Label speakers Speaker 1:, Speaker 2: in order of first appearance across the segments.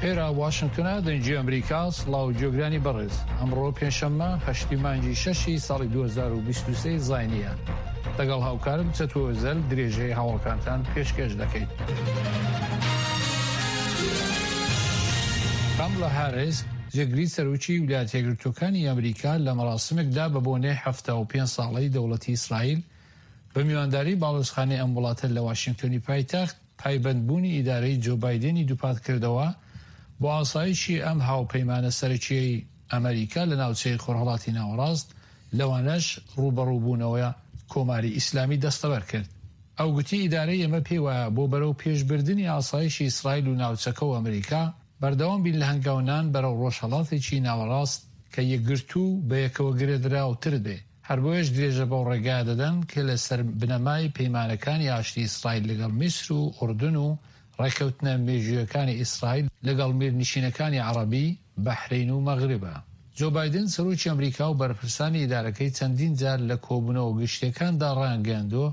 Speaker 1: ئێرە واشنگتنە دەنجی ئەمریکا سڵاو جۆگرانی بەڕێز ئەمڕۆ پێنجشەممە 8 مانگی 6 ساڵی 2023 زاینیە لەگەڵ هاوکارم چەتۆزەل درێژەی هاوڵکانتان پێشکەش دەکەیت. کاملا هاریس جێگری سەرۆکی ویلایەتە یەکگرتووەکانی ئەمریکا لە مەراسمێکدا بە بۆنەی 75 ساڵەی دەوڵەتی ئیسرائیل بە میوانداری باڵۆزخانەی ئەم وڵاتە لە واشنگتنی پایتەخت پایبەندبوونی ئیدارەی جۆ بایدێنی دووپات کردەوە بۆ ئاسایشی ئەم هاوپەیمانە سەرەکیەی ئەمریکا لە ناوچەی خۆرهەڵاتی ناوەڕاست لەوانەش ڕوبەڕووبوونەوەی کۆماری ئیسلامی دەستەبەر کرد. ئەو گوتی ئیدارەی ئێمە پێی وایە بۆ بەرەو پێشبردننی ئاسایشی ئیسرائیل و ناوچەکە و ئەمریکا بەردەوام بین لە هەنگاونان بەرەو ڕۆژهەڵاتێکی ناوەڕاست کە یەکگرتوو بە یەکەوە گرێدراوتر بێ. هەر بۆیەش درێژە بەو ڕێگا دەدەن کە لەسەر بنەمای پەیمانەکانی ئاشتی ئیسرائیل لەگەڵ میسر و ئوردن و ڕێکەوتنە مێژوویەکانی ئیسرائیل لەگەڵ میرنشینەکانی عەرەبی بەحرین و مەغربە. جۆ بایدن سەرۆکی ئەمریکا و بەرپرسانی ئیدارەکەی چەندین جار لە کۆبوونەوە گشتەکاندا ڕایانگەاندووە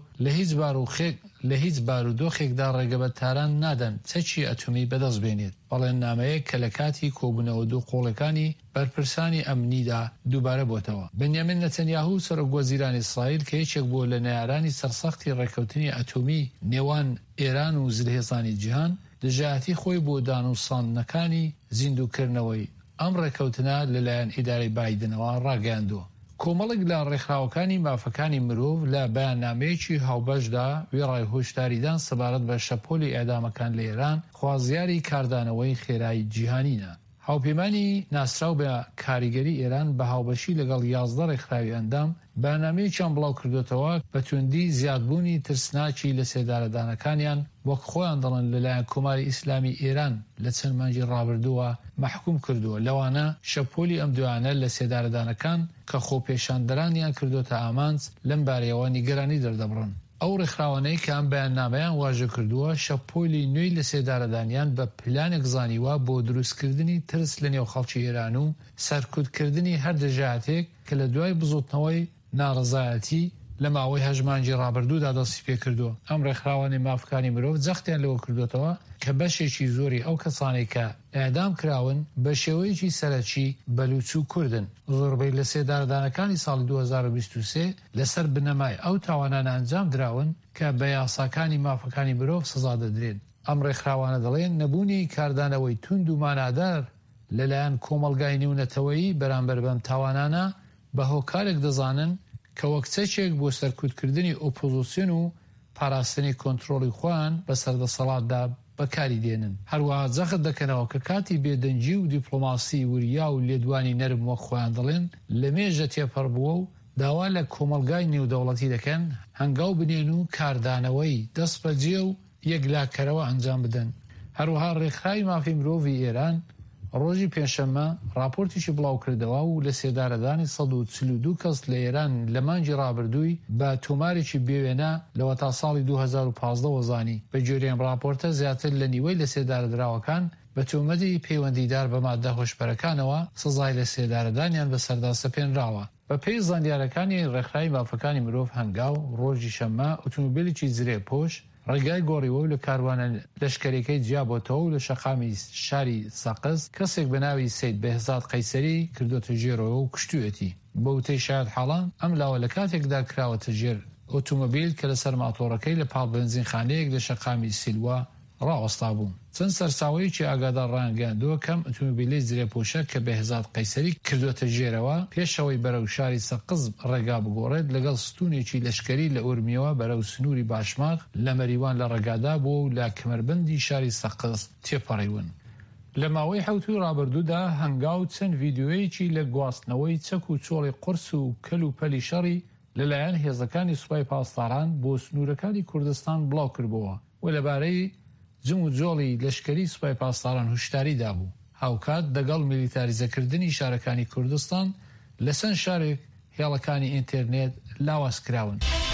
Speaker 1: لە هیچ بارودۆخێکدا ڕێگەبەرتاران نادەن چەکی ئەتۆمی بەدەست بێنێت. بەڵێن نامەیە کە لە کاتی کۆبوونەوە دوو قۆڵەکانی بەرپرسانی ئەمنیدا دووبارە بۆتەوە. بنیامین نەتەنیاهو سەرۆکوەزیرانی ئیسرائیل کە یەکێک بووە لە نەیارانی سەرسەختی ڕێکەوتنی ئەتۆمی نێوان ئێران و زلهێزانی جیهان دژایەتی خۆی بۆ دانووساندنەکانی زیندووکردنەوەی ئەم ڕێکەوتنە لەلایەن ئیدارەی بایدنەوە ڕاگەاندووە. کۆمەڵێک لە ڕێکخراوەکانی مافەکانی مرۆڤ لە بەیاننامەیەکی هاوبەشدا وێڕای هۆشداریدان سەبارەت بە شەپۆلی ئێدامەکان لە ئێران خوازیاری کاردانەوەی خێرایی جیهانینە. هاوپەیمانی ناسراو بە کاریگەری ئێران بە هاوبەشی لەگەڵ 11 ڕێکخراوی ئەندام بەیاننامەیەکیان بڵاو کردوێتەوە بە توندی زیادبوونی ترسناکی لە سێدارەدانەکانیان وەک خۆیان دەڵێن لەلایەن کۆماری ئیسلامی ئێران لە چەند مانگی ڕابردووە مەحکوم کردووە. لەوانە شەپۆلی ئەم دوانە لە سێدارەدانەکان کە خۆپێشاندەرانیان کردوتە ئامانج لەم بارەیەوە نیگەرانی دەردەبڕن. ئەو ڕێکخراوانەی کە ئەم بەیاننامەیان واژە کردووە شەپۆلی نوێی لە سێدارەدانیان بە پلانێک زانیوە بۆ دروستکردنی ترس لە نێو خەڵکی ئێران و سەرکوتکردنی هەر دەژایەتێک کە لە دوای بزوتنەوەی ناڕەزایەتی لە ماوەی هەژمانجی ڕابردوودا دەستی پێ کردووە. ئەم ڕێکخراوانی مافەکانی مرۆڤ جەختیان لەوە کردوێتەوە کە بەشێکی زۆری ئەو کەسانێک کە ئێدام کراون بە شێوەیەکی سەرەکی بەلوچ و کوردن. زۆربەی لە سێدارەدانەکانی ساڵی 2023 لەسەر بنەمای ئەو تاوانانە ئەنجام دراون کە بە یاساکانی مافەکانی مرۆڤ سزا دەدرێن. ئەم ڕێکخراوانە دەڵێن نەبوونی کاردانەوەی توند و مانادار لەلایەن کۆمەلگای نێونەتەوەیی بەرامبەر بەم تاوانانە بە هۆکارێک دەزانن کە وەک چەکێک بۆ سەرکوتکردنی ئۆپۆزیسیۆن و پاراستنی کۆنتڕۆڵی خۆیان بە سەردەسەڵاتدا بەکاری دێنن. هەروەها جەخت دەکەنەوە کە کاتی بێدەنجی و دیپلۆماسی وریا و لێدوانی نەرم وەک خۆیان دەڵێن لە مێژە تێپەڕبووە و داوا لە کۆمەلگای نێودەوڵەتی دەکەن هەنگاو بنێن و کاردانەوەی دەست بەجێ و یەکلاکەرەوە ئەنجام بدەن. هەروەها ڕێکخراوی مافی مرۆڤی ئێران ڕۆژی پێنجشەممە راپۆرتێکی بڵاو کردەوە و لە سێدارەدانی 142 کەس لە ئێران لە مانگی ڕابردووی بە تۆمارێکی بێوێنە لەوە تا ساڵی 2015 وەزانی. بە جۆرێم راپۆرتە زیاتر لە نیوەی لە سێدارەدراوەکان بە تۆمەتی پەیوەندیدار بە مادە هۆشبەرەکانەوە سزای لە سێدارەدانیان بەسەردا سەپێنراوە. بە پێی زانیاریەکانی ڕێکخراوی مافەکانی مرۆڤ هەنگاو ڕۆژی شەممە ئۆتۆمۆبیلێکی زرێ پۆش ڕێگای گۆڕیوە و لە کاروانە لەشکرێکەی جیابۆتەوە و لە شەقامی شاری سەقز کەسێک بە ناوی سید بەهزاد قەیسەری کردوتە ژێرەوە و کوشتوێتی. بە وتەی شایەت حاڵان ئەم لاوە لە کاتێکدا کراوەتە ژێر ئۆتۆمۆبیل کە لەسەر ماتۆڕەکەی لە پاڵ بنزینخانەیەک لە شەقامی سیلوە ڕاوەستا بوو. چەند سەرساوەیەکی ئاگادار ڕانگەاندووە کەم ئۆتۆمۆبیلەی زرێپۆشە کە بەهزاد قەیسەری کردوتە ژێرەوە پێشەوەی بەرەو شاری سەقز ڕێگا بگۆڕێت لەگەڵ ستونێکی لەشکری لە ئورمیەوە بەرەو سنووری باشماغ لە مەریوان لە ڕێگادا بووە و لە کەمەربەندی شاری سەقز تێپەڕیون. لە ماوەی حەوتوی ڕابردوودا هەنگاو چەند ڤیدیۆیەکی لە گواستنەوەی چەک و چۆڵی قورس و کەل و پەلی شەڕی لەلایەن هێزەکانی سوپای پاسداران بۆ سنوورەکانی کوردستان بڵاو کردبووە و لەبارەی جم و جۆڵی لەشکری سوپای پاسداران هوشداری دابوو. هاوکات دەگەڵ میلیتاریزەکردنی شارەکانی کوردستان لەسەر شارێک هێڵەکانی ئینتەرنێت لاواز کراون.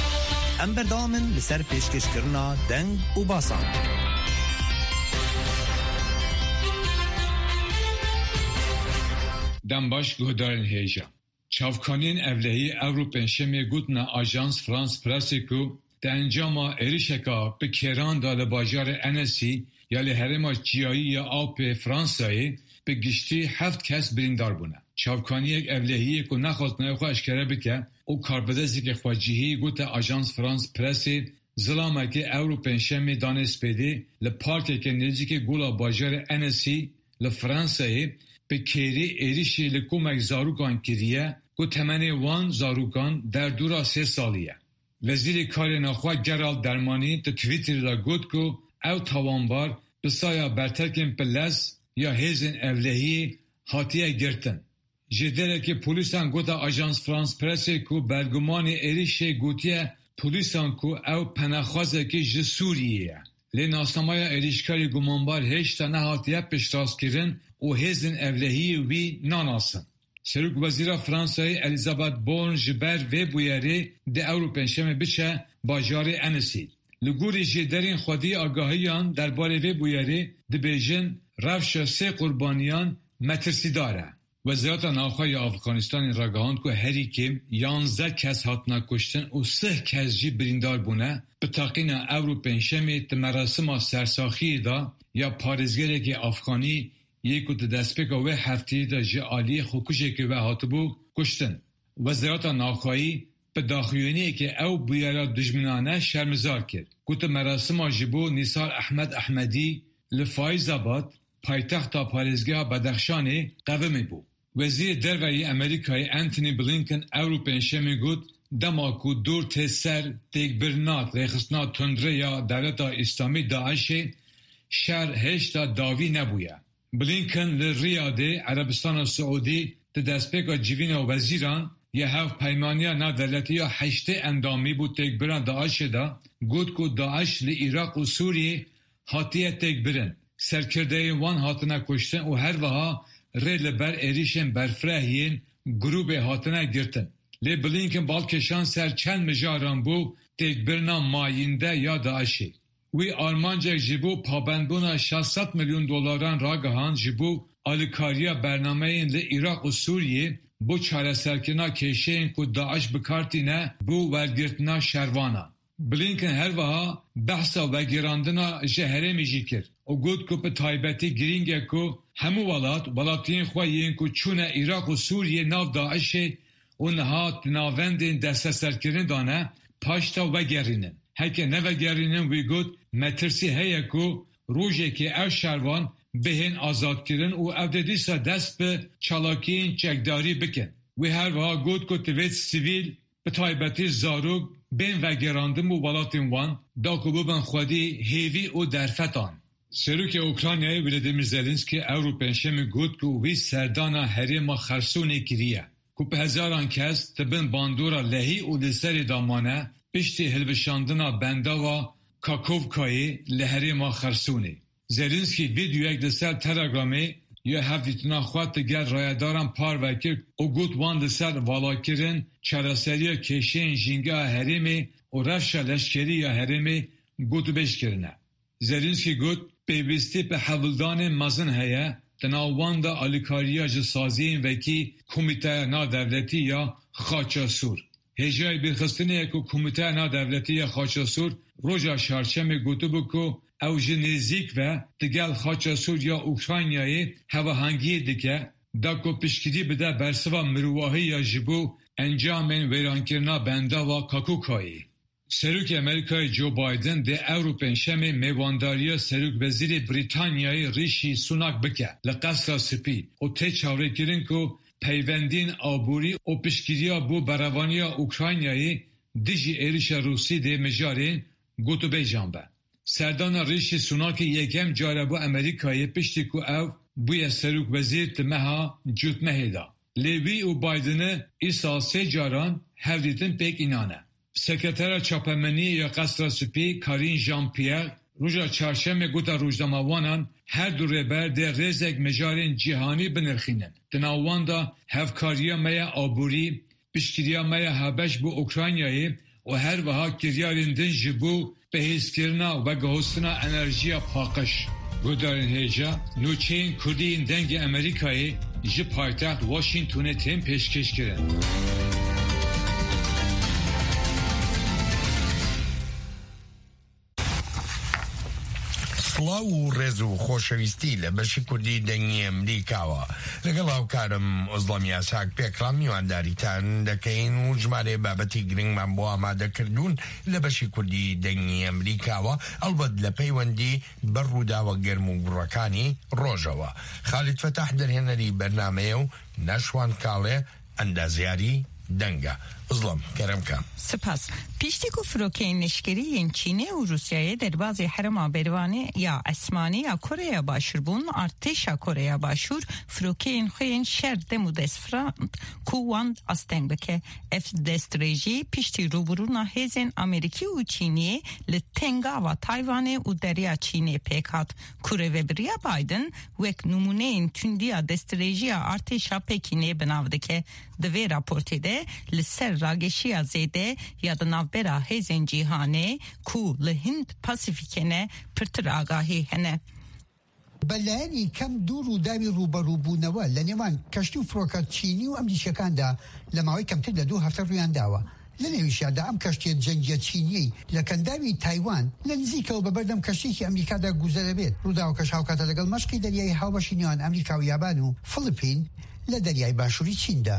Speaker 2: ئەم بەردەوامن لەسەر پێشکەشکردنا دەنگ و باسان.
Speaker 3: دەمباش گۆدارن هێژە. چاوکانین ئەڤلەهی ئەوروپێن شەمێ گوتنە ئاژانس فرانس پرەسێک و دە ئەنجاما عێریشەکە بکێراندا لە باژارە ئەنەسی یا لهرما جیایی یا آب فرانسایی به گشتی 7 کس بریندار بونه. چاوکانی یک اولهیه که نخواست نایخوا اشکره بکن او کاربدزی که خواجیهی گوته آژانس فرانس پرسی ظلامه که اوروپین شمی دانست پیده لپارکه که نزدیک گولا باجار انسی لفرانسایی به کیری ایریشی لکومک زاروگان کریه که تمنی وان زاروگان در دورا 3 سالیه. وزیر کار نخواه گرال درمانی تا تویتر را گفت که او توانبار بسایا برترکن پلس یا هیزن اولهی هاتیه گرتن. جدره که پولیسان گوتا آژانس فرانس پرسی که برگمان ایریشی گوتیه پولیسان که او پناهخوازه که جسوریه. لی ناسنامای ایریشکاری گمانبار هشتا نهاتیه پشتاز کرن و هیزن اولهی وی ناناسن. سروک وزیر فرانسایی الیزابت بورن جبر و بویری ده اوروپین شمی بچه باجار انسی. لگوری جدرین خودی آگاهیان درباره و بویری ده بیجن روش 3 قربانیان مترسی داره. وزارت ناخواه افغانستان راگهاند که هری کم 11 کس هاتنا کشتن و 3 کس جی بریندار بونه به تاقین اوروپین شمی مراسم سرساخی دا یا پارزگری که افغانی یک دستپیک و هفته دا جی آلی خوکوشه که و هاتبو کشتن. وزارت ناخواهی به داخلینی که او بیارا دجمنانه شرمزار کرد. گوت مراسم جبو نیسار احمد احمدی لفایز آباد پایتخت پارزگاه بدخشانی قومی بود. وزیر دروی امریکای انتونی بلینکن اوروپین شمی گفت دماکو دور تسر تکبرنات ریخستنا تندره یا دولت اسلامی داعش شهر هشتا داوی نبویه. بلینکن لریاده عربستان و سعودی ده دستپیکا جیوین و وزیران یه هف پیمانیا نا دولتی یا 8 اندامی بود تکبران داعش دا گفت که داعش لی عراق و سوریه هاتیه تکبرن. سرکرده وان هاتنا کشتن و هر وها ریل بر ایریشن برفرهین گروب هاتنا گرتن. لی بلینکن بالکشان سر چند مجاران بو تکبرنا ماینده یا داعشی. وی آرمانجا جبو پابندبونا 600 میلیون دلاران راگهان جبو آلیکاریا برنامه این لی عراق و سوریه بو چاره سرکنا کشین که داعش بکارتینه بو ورگرتنا شروانا. بلینکن هر وها بحثا وگراندنا جهره میجی کرد. او گود که به تایبتی گرینگه که همو ولاتین خواهین که چونه عراق و سوریه ناو داعشه و نهات ناوندین دست سرکرین دانه پاشتا وگرینن. هکه نوگرینن وی گود مترسی هیه که روژه که او شروان بهین آزاد کرن و او دیسا دست به چالاکین چکداری بکن. وی هر وها گود که توید سیویل به تایبتی زاروگ بین وگراندن و ولاتین وان دا که ببن خودی هیوی و درفتان. سروک اوکراینای ولادیمیر زلنسکی اوروپین شمی گفت که وی سردانا هریما خرسونی کریه که به هزاران کس تبن باندورا لهی و لسری دامانه پشتی هلوشاندنا بنده و کاکوفکایی لهریما خرسونی. زلنسکی ویدیو یک دسر تلگرامی یا هفتیتنا خواه تگر رایداران پار وکر او گوت وان دسر والا کرن چراسری کشین جنگا هریمی و رفش لشکری یا هریمی گوتو بش کرنه. زلنسکی گوت پیوستی به حولدان مزن هیا تناوان دا آلیکاریا جسازین وکی کمیته نادولتی یا خاچاسور. هجای برخستنی که کمیته نادولتی یا خاچاسور روژا شارچم گوتو بکو او جنیزیک و دگل خاچاسور یا اوکراینیایی هوا هنگی دیگه دا کو پشکری بده برسوا مرواهی یا جبو انجامین ویرانکرنا بنده و کاکوکایی. سروک امریکای جو بایدن ده اوروپین شمی میوانداری سروک وزیر بریتانیای ریشی سوناک بکه لقصر سپی و ته چاوره کرن که پیوندین آبوری و پشکیریا بو براوانیا اوکراینیایی دیجی ایریش روسی ده مجارین گوتو بیجان به. سردان ریشی سوناک یکم جاره بو امریکای پشتی که او بوی سروک وزیر تمها جوت مهیدا. لیوی و بایدن ایسا 3 جاران هفریتن پیک اینانه. سکرتر چاپمنی یا قصر سپی کارین ژان پیر روژا چهارشنبه گوتا روزنامه‌وانان هر دو رهبر در رزق مجارین جهانی بنرخینن. دناوان دا هفکاریا میا آبوری پشکریا میا هبش بو اوکراینیایی و هر وها کریارین دن جبو به حسکرنا و گهستنا انرژیا پاکش. گودارین هیجا نوچین کردین دنگ امریکایی جی پایتخت واشنگتن تیم پیشکش کرن.
Speaker 4: سڵاو و ڕێز و خۆشەویستی لە بەشی کوردی دەنگی ئەمریکاوە لەگەڵ هاوکارم ئۆزڵەم یاساک پێکڵام میوانداریتان دەکەین و ژمارە بابەتی گرنگمان بۆ ئامادەکردوون لە بەشی کوردی دەنگی ئەمریکاوە ئەلبەت لە پەیوەندی بەر ڕووداوە گەرم و گوڕەکانی ڕۆژەوە. خالید فتاح دەرهێنەری بەرنامەیە و نەشوان کاڵێ ئەندازیاری دەنگە. ئۆزڵەم کەرەمکە
Speaker 5: سپاس. پیشتێک و فرۆکەین نشکریین چینێ و رووسیایە دەربازی حرەما بێروانێ یا ئەسمانی یا کۆرەیا باشوور بوون ئارتێشا کۆرەیا باشوور فرۆکەین خوێن شەر دەم و دەستفراند کووان ئەستەنگ بکە ئەف دەستڕێژی پیشتی ڕوبڕوونا هێزên ئەمریکی و چینیە لە تەنگاوا تایوانێ و دەریا چینێ پێکات کوڕێڤەبرییا بایدن وەک نمونەیەن توندیا دەستڕێژیە ئارتێشا پێکینێ بەناو دەکە دەوێ راپۆرتێدە لەسەر راگەشیە زێدە یا دەناوبەرا هێزên جیهانێ کو لە هند پاسیفیکێنە پرتر ئاگاهی هەنە.
Speaker 6: بەلایەنی کەم دوو ڕووداوی ڕوبەڕووبوونەوە لە نێوان کەشتی و فڕۆکە چینی و ئەمریکیەکاندا لە ماوەی کەمتر لە 2 هەفتە ڕوویانداوە. لە نێویشیادا ئەم کەشتیە جەنگیە چینیەی لە کەنداوی تایوان لە نزیکەوە بەبەردەم کەشتێکی ئەمریکادا گوزەرە بێت. ڕووداوەکەش هاوکاتە لەگەڵ مەشقی دەریایی هاوبەشی نێوان ئەمریکا و یابان و فڵپین لە دەریای باشووری چیندا.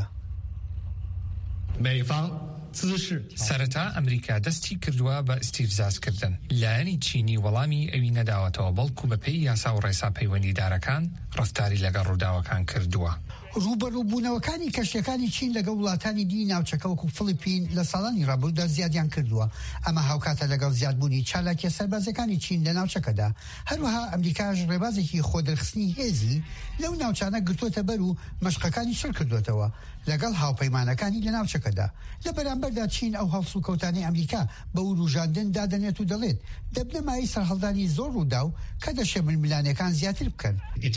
Speaker 1: سەرەتا ئەمریکا دەستی کردووە بە ئیستیفزازکردن لایەنی چینی وەڵامی ئەوی نەداوەتەوە بەڵکو بەپێی یاسا و ڕێسا پەیوەندیدارەکان ڕەفتاری لەگەڵ ڕووداوەکان کردووە.
Speaker 6: ڕوبەڕووبوونەوەکانی کەشتیەکانی چین لەگەڵ وڵاتانی دی ناوچەکە وەکو فڵپین لە ساڵانی ڕابردوودا زیادیان کردووە. ئەمە هاوکاتە لەگەڵ زیادبوونی چالاکیە سەربازەکانی چین لە ناوچەکەدا. هەروەها ئەمریکاش ڕێبازێکی خۆدەرخستنی هێزی لەو ناوچانە گرتوۆتە بەر و مەشقەکانی شڕ کردوێتەوە لەگەڵ هاوپەیمانەکانی لە ناوچەکەدا. لە بەرامبەردا چین ئەو هەڵسو کەوتانی ئەمریکا بە وروژاندن دادەنێت و دەڵێت دەبنەمایی سەرهەڵدانی زۆر ڕووداو کە دەشێ ململانەکان زیاتر بکەن.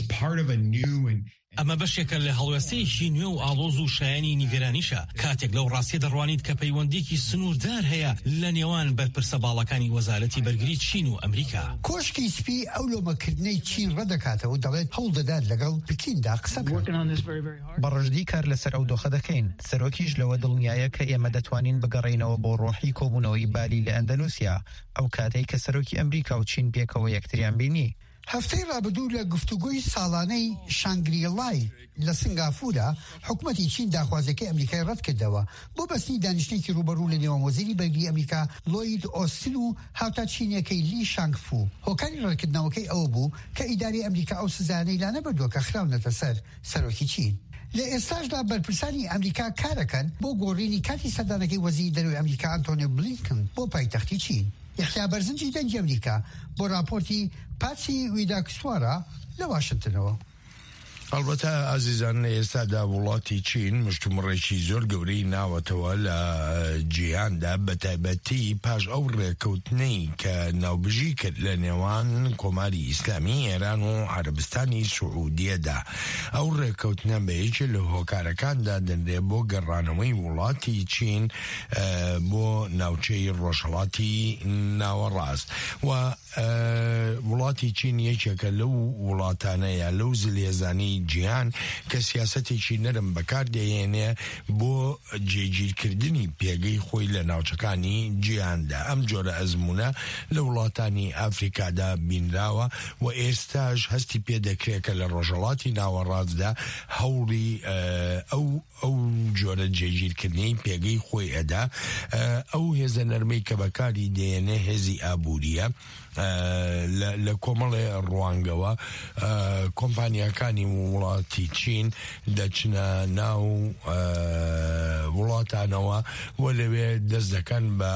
Speaker 7: ئەمە بەشێکە لە هەڵوێستەیەکی نوێ و ئاڵۆز و شایانی نیگەرانیشە کاتێک لەو ڕاستی دەڕوانیت کە پەیوەندێکی سنووردار هەیە لە نێوان بەرپرسە باڵەکانی وەزارەتی بەرگری چین و ئەمریکا.
Speaker 6: کۆشکی سپی ئەو لۆمەکردنەی چین ڕەدەکاتەوە دەڵێت هەوڵ دەدات لەگەڵ پکیندا قسە
Speaker 8: بەڕژدی کار لەسەر ئەو دۆخە دەکەین. سەرۆکیش لەوە دڵنیایە کە ئێمە دەتوانین بگەڕێینەوە بۆ ڕۆحی کۆبوونەوەی بالی لە ئەندەنوسیا ئەو کاتەی کە سەرۆکی ئەمریکا و چین پێکەوە یەکتریان بینی.
Speaker 6: هەفتەی ڕابردوو لە گفتوگۆی ساڵانەی شانگریلای لە سنگافورە حکوومەتی چین داخوازەکەی ئەمریکای ڕەت کردەوە بۆ بەستنی دانیشتێکی ڕوبەڕوو لە نێوان وەزیری بەرگری ئەمریکا لۆید ئۆستن و هاوتا چینیەکەی لی شانگفو. هۆکاری ڕێکردنەوەکەی ئەوە بوو کە ئیداری ئەمریکا ئەو سزانەی لا نەبردووە کە خراونەتە سەر سەرۆکی چین. لە ئێستاشدا بەرپرسانی ئەمریکا کارەکەن بۆ گۆڕینی کاتی سەردانەکەی وەزیری دەرەوەی ئەمریکا ئەنتۆنی بلینکن بۆ پایتەختی چین. یحیا بەرزنجی دەنگی ئەمریکا بۆ راپۆرتی پاچی ویداکسوارە لە واشنگتنەوە.
Speaker 4: ئەلبەتە ئازیزان ئێستادا وڵاتی چین مشتومڕێکی زۆر گەورەی ناوەتەوە لە جیهاندا بەتایبەتی پاش ئەو ڕێکەوتنەی کە ناوبژی کرد لە نێوان کۆماری ئیسلامی ئێران و عەرەبستانی سوعودیەدا. ئەو ڕێکەوتنە بەیەکێ لە هۆکارەکاندا دەنرێ بۆ گەڕانەوەی وڵاتی چین بۆ ناوچەی ڕۆژهەڵاتی ناوەڕاست و وڵاتی چین یەکێکە لەو وڵاتانەیە لەو زلێزانی جیهان کە سیاسەتێکی نەرم بەکاردێنێ بۆ جێگیرکردنی پێگەی خۆی لە ناوچەکانی جیهاندا. ئەم جۆرە ئەزمونە لە وڵاتانی ئافریکادا بینراوە و ئێستاش هەستی پێدەکرێت کە لە ڕۆژهەڵاتی ناوەڕاستدا هەوڵی ئەو جۆرە جێگیرکردنی پێگەی خۆی ئەدا. ئەو هێزە نەرمەی کە بەکاری دێنێ هێزی ئابووریە لە کۆمەڵێ ڕوانگەوە کۆمپانیاکانی وڵاتی چین دەچنە ناو وڵاتانەوە و لەوێ دەست دەکەن بە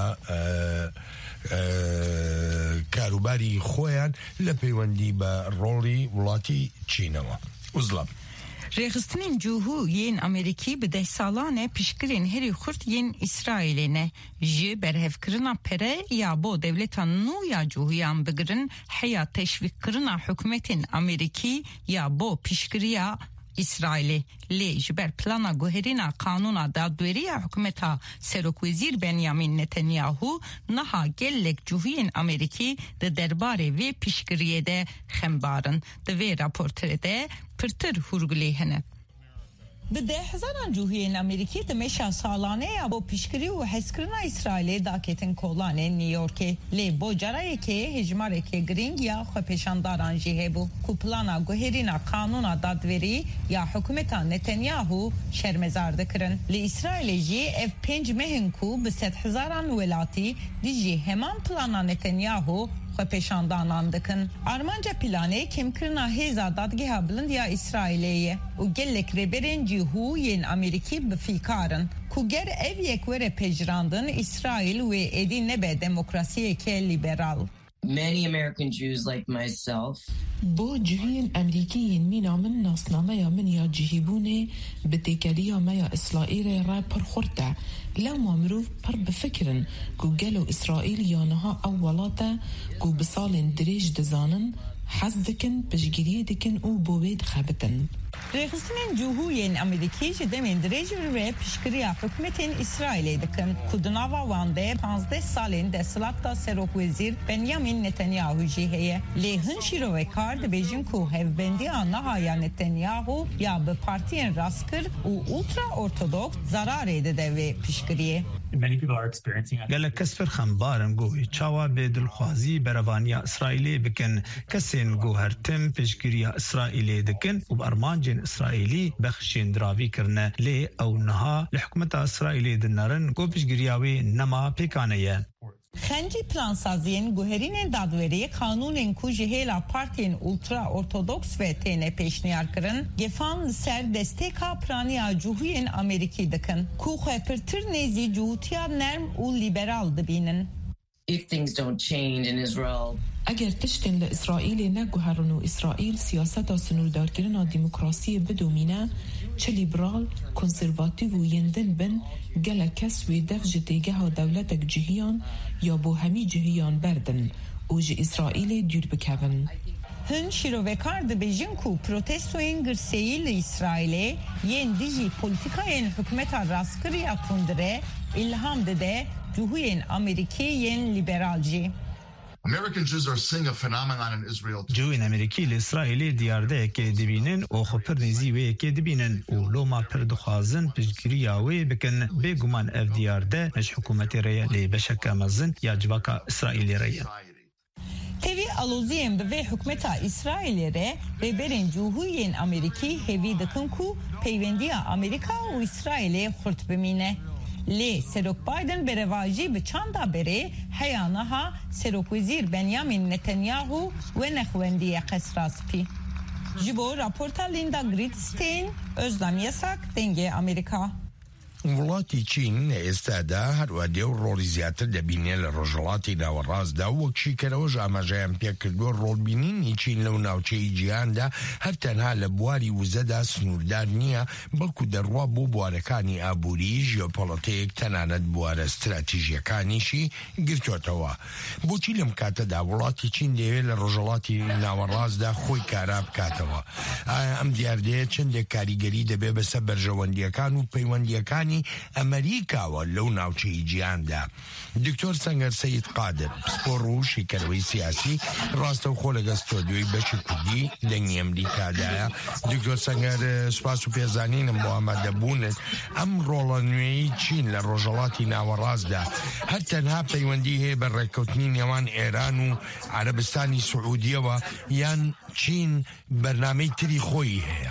Speaker 4: کاروباری خۆیان لە پەیوەندی بە ڕۆڵی وڵاتی چینەوە. وزڵام
Speaker 5: ڕێخستنین جوهو یین ئەمریکی bi 10 ساڵانê piştgirên herî xurt yên İsraîlê ne ji berhevkirina pere ya bo devleta nû ya cûhiyan bigirin heya teşvîkkirina hikûmetên Amerîkî ya bo piştgiriya İsraîlê lê ji ber plana guherîna qanûna dadwêriya hikûmeta Serokvezîr Benyamin Netanyahu niha gelek cûhiyên Amerîkî di derbarê vê piştgiriyê de xembarin. Di vê raportê de pirtir hûrgulê hene. بده هزاران جوهین امریکی دمشا سالانه یا با پیشگیری و حسکرنا اسرائیل داکتن کولان نیویورک لی بو جرایی که هجماره که گرینگ یا خپشانداران جیه بو کوپلانا گوهرینا قانونا دادوری یا حکومت نتانیاهو شرمزار دکرن لی اسرائیل جی اف 5 مهنکو به 100,000 ولاتی دیجی همان پلانا نتانیاهو خپشاندانان دکن آرمانجا پلانه کم کرنا هزا دادگیها بلند یا اسرائیلیه و گلک ربرین جیهو ین امریکی بفیکارن کوگر ev یکوره پجراندن اسرائیل و ایدی نبه دموکراسی که لیبرال.
Speaker 9: Many American Jews like myself
Speaker 10: بو جهين أمريكيين مينا من ناصناميا من يا جهيبوني بتكاليا ميا إسرائيل را برخورتا لو ما مروف بر بفكرن كو قالوا إسرائيل يانها أولاتا كو بصالين دريج دزانن حزدكن بجگیریدکن او بوید خابتن.
Speaker 5: رئیسین جمهوری امریکی جدمن درجه و پیشگیری حکومت اسرائیل دکن. کدناوا وانده 15 سالین دستلات سروک وزیر بنیامین نتانیاهو جیه. لهن شیرو کارد بیجن کو هفبندی آنها نتانیاهو یا به پارتی راستکر و اولترا ارتودکس zarar ede و پیشگیری.
Speaker 11: قال كسفر خمبارن قوي تشاوا بدلخوازي برفانيا إسرائيلي بكن كسين جوهرتم بشكريا إسرائيلي دكن وبأرمانجين إسرائيلي بخشين درافي كرنا لي أو نها لحكومة إسرائيلي دنارن قو بشكرياوي نما بيكانية
Speaker 5: خنجی پلانسازین گوهرین دادوری قانون کو جهیلا پارتین اولترا ارتودکس و تینه پیشنیار کرن گفان سر دستکا پرانیا جوهین امریکی دکن کو خو پرتر نزی جوتیا نرم و لیبرال دبینن.
Speaker 9: If things don't change in Israel
Speaker 10: اگر تشتن لإسرائيل نگوهرن و إسرائيل سیاست سنوردار کرنا دموکراسی بدومینه چه لیبرال کنسرواتیو و یندن بن گل کس و دفج تیگه دولتک جهیان یا بو همی جهیان بردن و جه إسرائيل دور بکون.
Speaker 5: هن شیروکار دبیجن کو پروتستوین گرسیل اسرائیل ین دیجی پولیتیکاین حکومت راستکری اتوندره ilham دده جوهین امریکی ین لیبرالجی.
Speaker 12: American Jews are seeing a phenomenon in Israel.
Speaker 11: جوين أمريكي الإسرائيلي ديارده كدبينن أو خبر نزيوه كدبينن ولو ما پردخوازن بجرياوه بكن بيگومان اف ديارده مش حكومة ريا لبشك مزن يا جواكا إسرائيلي ريا.
Speaker 5: تیوی آلوزیم به حکومت اسرائیل ره برین جوهین امریکی هوی دکن کو پیوندی امریکا و اسرائیل خورد بمینه. لی سروک بایدن به رواجی به چاندا بره حیانها سروک وزیر بنیامین نتانیاهو و نخوندی قصراسپی. جبو راپورتا لیندا گریدستین özlem yasak denge Amerika.
Speaker 4: وڵاتی چین ئێستادا هەروە دێو ڕۆڵی زیاتر دەبینێ لە ڕۆژهەڵاتی ناوەڕاستدا و وەک شیکەرەوەش ئاماژەیان پێکردووە ڕۆڵبینینی چین لەو ناوچەی جیهاندا هەر تەنها لە بواری وزەدا سنووردار نییە بەڵکو دەڕوا بۆ بوارەکانی ئابووری ژیۆپۆلیتیک تەنانەت بوارە استراتیژیەکانیشی گرتوێتەوە. بۆچی لەم کاتەدا وڵاتی چین دەوێت لە ڕۆژهەڵاتی ناوەڕاستدا خۆی کارا بکاتەوە؟ ئایا ئەم دیاردەیە چندێک کاریگەری دەبێت بەسەر بەرژەوەندیەکان و پەیوەندیەکانی ئەمریکاوە لەو ناوچەی جیهاندا؟ دکتۆر سەنگەر سەید قادر پسپۆڕ و شیکەرەوەی سیاسی ڕاستەوخۆ لەگەڵ ستۆدیۆی بەشی کوردی دەنگی ئەمریکادایە. دکتۆر سەنگەر سوپاس و پێزانینم بۆ ئامادەبوونت. ئەم ڕۆڵە نوێی چین لە ڕۆژهەڵاتی ناوەڕاستدا هەر تەنها پەیوەندی هەیە بە ڕێککەوتنی نێوان ئێران و عەرەبستانی سعودیەوە یان چین بەرنامەی تری خۆی هەیە؟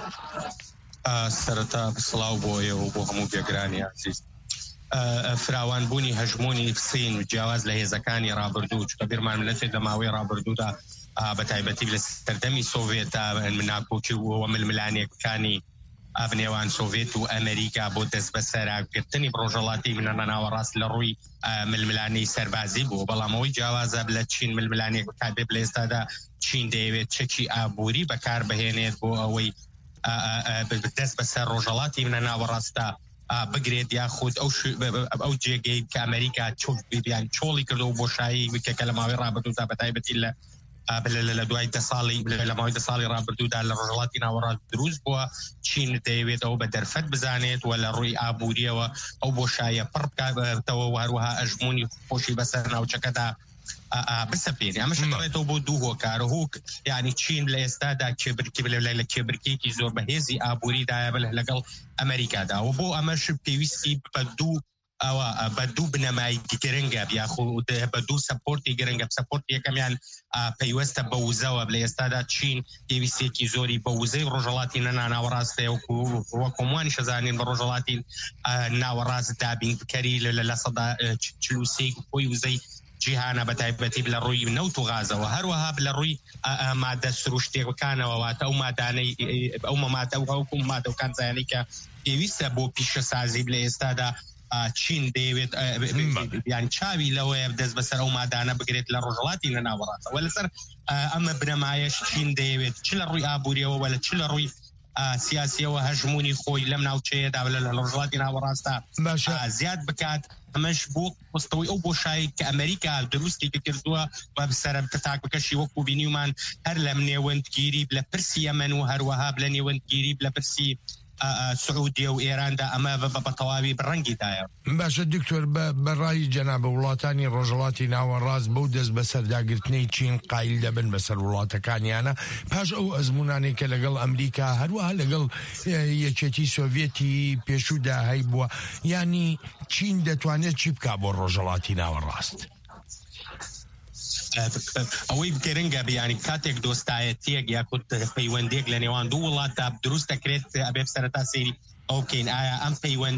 Speaker 13: سەرەتا سڵاو بۆیە و بۆ هەموو بێگرانی عزیز. فراوانبوونی هەژمۆنی سین و جیاواز لە هێزەکانی ڕابردوو چکە بیرمان لەسێت لە ماوەی ڕابردوودا بە تایبەتی لە سەردەمی سۆڤێتە ناکۆکی و ململانێکەکانی ئەڤنێوان سۆڤێت و ئەمریکا بۆ دەست بە سەراگرتنی ڕۆژهەڵاتی منە ناوەڕاست لە ڕووی ململانی سەربازی بوو. بەڵامەوەی جیاوازە لە چین ململانێک کاتێ لە ئێستادا چین دەیەوێت چەکی ئابووری بەکار بهێنێت بۆ ئەوەی دەست بەسەر ڕۆژهەڵاتی منە ناوەڕاستە بگرێت یاخود ئەو جێگەی کە ئەمریکا بیان چۆڵی کردو بۆ شایی وکەکە لە ماوەی ڕابردوودا بە تایبەتی لە دوای لە ماوەی 10 ساڵی ڕابردوودا لە ڕۆژهەڵاتی ناوەڕاست دروست بووە. چین دەیەوێت ئەو بە دەرفەت بزانێت و لە ڕووی ئابووریەوە ئەو بۆشایە پڕ بکاتەوە و هەروەها ئەژمۆنی خۆشی بەسەر ناوچەکەدا بسەپێنی ئەمە شڕێتەوە بۆ دوو هۆکار هۆک یعنی چین لە ئێستادا لە کێبرکێکی زۆر بەهێزی ئابووریدایە لەگەڵ ئەمریکادا و بۆ ئەمەش پێویستی بە دوو بنەمایی گرنگە یاخود بە دوو سەپۆرتی گرنگە سەپۆرت یەکەمیان پەیوەستە بە وزەوە لە ئێستادا چین پێویستێکی زۆری بە وزەی ڕۆژهەڵاتی ناوەڕاستەیە وەکۆموانی شەزانین بە ڕۆژهەڵاتی ناوەڕاست دابین بکەری لە سەدا 43 خۆی وزەی جیهانە بە تایبەتی لە ڕووی نەوت و غازەوە هەروەها لە ڕووی مادە سروشتێکەکانەوە واتە ئەو مادانەی ئەو مەمادە و مادەکان زایانەی کە پێویستە بۆ پیشەسازی لە ئێستادا چین دەیەوێت یان چاوی لەوەیە دەست بەسەر ئەو مادانە بگرێت لە ڕۆژهەڵاتی ناوەڕاستەوە لەسەر ئەمە بنەمایەش چین دەیەوێت چ لە ڕووی ئابووریەوە وە چ لە ڕووی سیاسیەوە هەژمونی خۆی لەم ناوچەیەدا لە ڕۆژهەڵاتی ناوەڕاستە زیاد بکات ئەمەش بۆ پستەوەی ئەو بۆشایی کە ئەمریکا دروستی کردووە بە سەرم تاک بکەشی وەکو بینیومان هەر لە نێوەندگیری لە پرسی ئەمن و هەروەها لە نێوەندگیری لە پرسی سعودیە و ئێراندا ئەمە بە تەواوی بڕەنگیدایە.
Speaker 4: باشە دکتۆر بەڕای جەنابە وڵاتانی ڕۆژهەڵاتی ناوەڕاست بەو دەست بەسەر داگرتنەی چین قایل دەبن بەسەر وڵاتەکانیانە پاش ئەو ئەزمونانێک کە لەگەڵ ئەمریکا هەروەها لەگەڵ یەکێتی سۆڤێتی پێشوودا هەی بووە یانی چین دەتوانێت چی بکات بۆ ڕۆژهەڵاتی ناوەڕاست؟
Speaker 13: ئەوەی گرنگە بیانی کاتێک دۆستایەتیەک یاخود پەیوەندێک لە نێوان دوو وڵاتدا دروست دەکرێت ئەبێ سەرەتا سەیری ئەو بکەین ئایا ئەم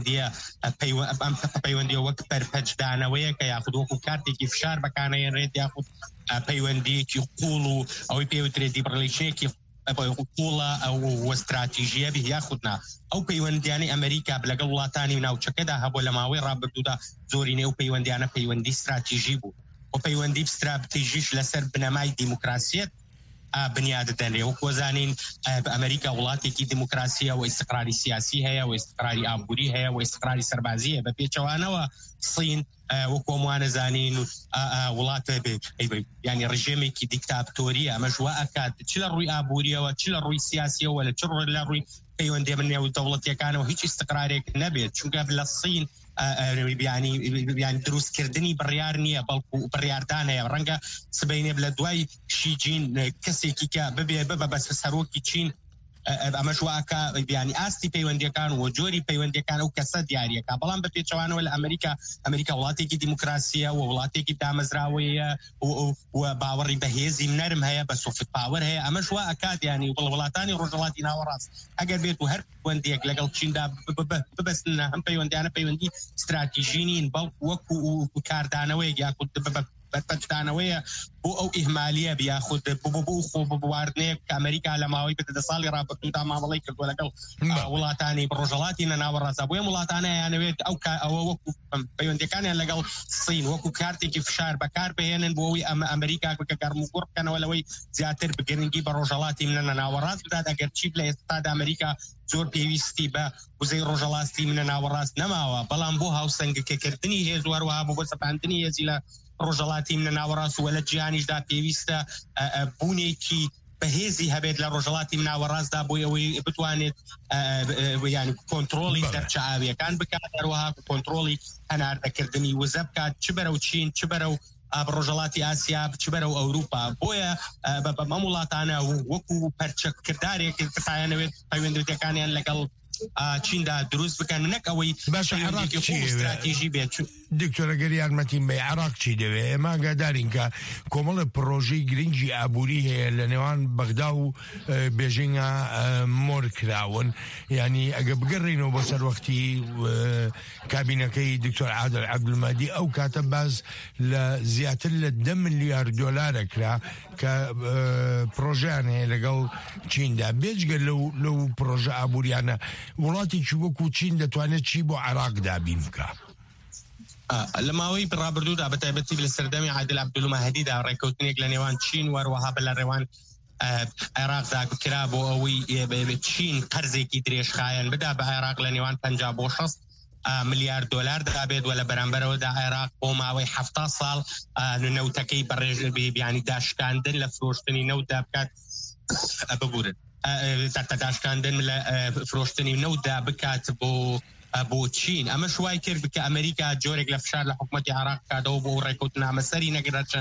Speaker 13: پەیوەندیە وەک پەرپەجدانەوەیە کە یاخود وەکو کارتێکی فشار بەکانەهێنرێت یاخود پەیوەندیەکی قوڵ و ئەوەی پێوترێت دیپڕلیشەیەکی قوڵە ئەو استراتیژیە بی یاخودنا ئەو پەیوەندیانەی ئەمریکا لەگەڵ وڵاتانی ناوچەکەدا هەبوو لە ماوەی ڕابردوودا زۆرینەی ئەو پەیوەندیانە پەیوەندی استراتیژی بوو و پەیوەندی استراتیژیش لەسەر بنەمای دیموکراسیەت بنیاد دەنرێ وەک وەزانین ئەمریکا وڵاتێکی دیموکراسیە و ئیستقراری سیاسی هەیە و ئیستقراری ئابووری هەیە و ئیستقراری سەربازی هەیە بە پێچەوانەوە سین وەکو هەمووانە زانین وڵاتە ینی ڕژێمێکی دیکتاتۆریە ئەمەش وا ئەکات چ لە ڕووی ئابووریەوە چ لە ڕووی سیاسیەوە لە چ لە ڕووی پەیوەندی من نێو دەوڵەتیەکانەوە هیچ ئیستقرارێک نەبێت چونکە لە سین بیانی دروستکردنی بڕیار نییە بەڵکو بڕیاردان هەیە ڕەنگە سبەینێ لە دوای شیجین کەسێکی کە ببێ بەس سەرۆکی چین ئەمەش واکە بیانی ئاستی پەیوەندیەکان و جۆری پەیوەندیەکان ئەو کەسە دیارەکە بەڵام بە پێچەوانەوە لە ئەمریکا وڵاتێکی دیموکراسیە و وڵاتێکی دامەزراوەیە و باوەڕی بەهێزی نەرم هەیە بە سوفت پاوەر هەیە ئەمەش وا ئەکات ینی وڵاتانی ڕۆژهەڵاتی ناوەڕاست ئەگەر بێت و هەر پەیوەندیەک لەگەڵ چیندا ببەستنە ئەم پەیوەندیانە پەیوەندی استراتیژی نین بەڵکو وەکو کاردانەوەیەک یاخود بەرپەنجدانەوەیە بۆ ئەو ئیهمالیە بیاخود بۆ خۆ بواردنەیە کە ئەمریکا لە ماوەی بە 10 ساڵی ڕابردوودا مامەڵی کردووە لەگەڵ وڵاتانی ڕۆژهەڵاتی ناوەڕاستە بۆیە وڵاتانە یانەوێت ئەوە وەکو پەیوەندیەکانیان لەگەڵ سین وەکو کارتێکی فشار بەکار بهێنن بۆ ئەوەی ئەمریکا بکە گەرم و گوڕ بکەنەوە لەوەی زیاتر بگرنگی بە ڕۆژهەڵاتی ناوەڕاست بدات ئەگەر چی لە ئێستادا ئەمریکا زۆر پێویستی بە وزەی ڕۆژهەڵاستی منە ناوەڕاست نەماوە بەڵام بۆ هاوسەنگکردنی هێز وەروەها بۆ سەپاندنی هێزی لە ڕۆژهەڵاتی منە ناوەڕاست و لە جیهانیشدا پێویستە بوونێکی بەهێزی هەبێت لە ڕۆژهەڵاتی ناوەڕاستدا بۆی ئەوەی بتوانێت ینی کۆنتڕۆڵی دەرچاویەکان بکات هەروەها کۆنتڕۆڵی هەناردەکردنی وزە بکات چ بەرەو چین چ بەرەو ڕۆژهەڵاتی ئاسیا چ بەرەو ئەوروپا بۆیە بەم وڵاتانە وەکو پەرچەکردارێک کەسایانەوێت پەیوەندیەکانیان لەگەڵ چیندا دروست بکەن نەک ئەوەی استراتیژی بێت.
Speaker 4: دکتۆرە گەر یارمەتیم بە عێراق چی دەوێت ئێمە ئاگادارین کە کۆمەڵە پرۆژەی گرنگی ئابووری هەیە لە نێوان بەغدا و بێژینگە مۆر کراون ینی ئەگە بگەڕێنەوە بۆ سەر وەختی کابینەکەی دکتۆر عادل عەبدولمەهدی ئەو کاتە باز لە زیاتر لە 10 ملیار دۆلارە کرا کە پرۆژیان هەیە لەگەڵ چیندا بێجگە لەو پرۆژە ئابووریانە وڵاتێکی وەکو چین دەتوانێت چی بۆ عێراق دابین بکە؟
Speaker 13: لە ماوەی ڕابردوودا بە تایبەتی لە سەردەمی عادل عەبدولمەهدیدا ڕێکەوتنێک لە نێوان چین وەروەها لە ڕێوان عێراقدا کرا بۆ ئەوەی چین قەرزێکی درێژخایەن بدا بە عێراق لە نێوان 50 بۆ 60 ملیار دۆلار دابێت و لە بەرامبەرەوەدا عێراق بۆ ماوەی 70 ساڵ نەوتەکەی بەڕێژ بیانی داشکاندن لە فرۆشتنی نەوتدا بکات ببورن داشکاندن لە فرۆشتنی نەوتدا بکات بۆ چین ئەمە شوای کرد بکە ئەمریکا جۆرێک لە فشار لە حکومەتی عێراق کاتەوە بۆ ڕێکەوتن ئامەسەری نەگرەچن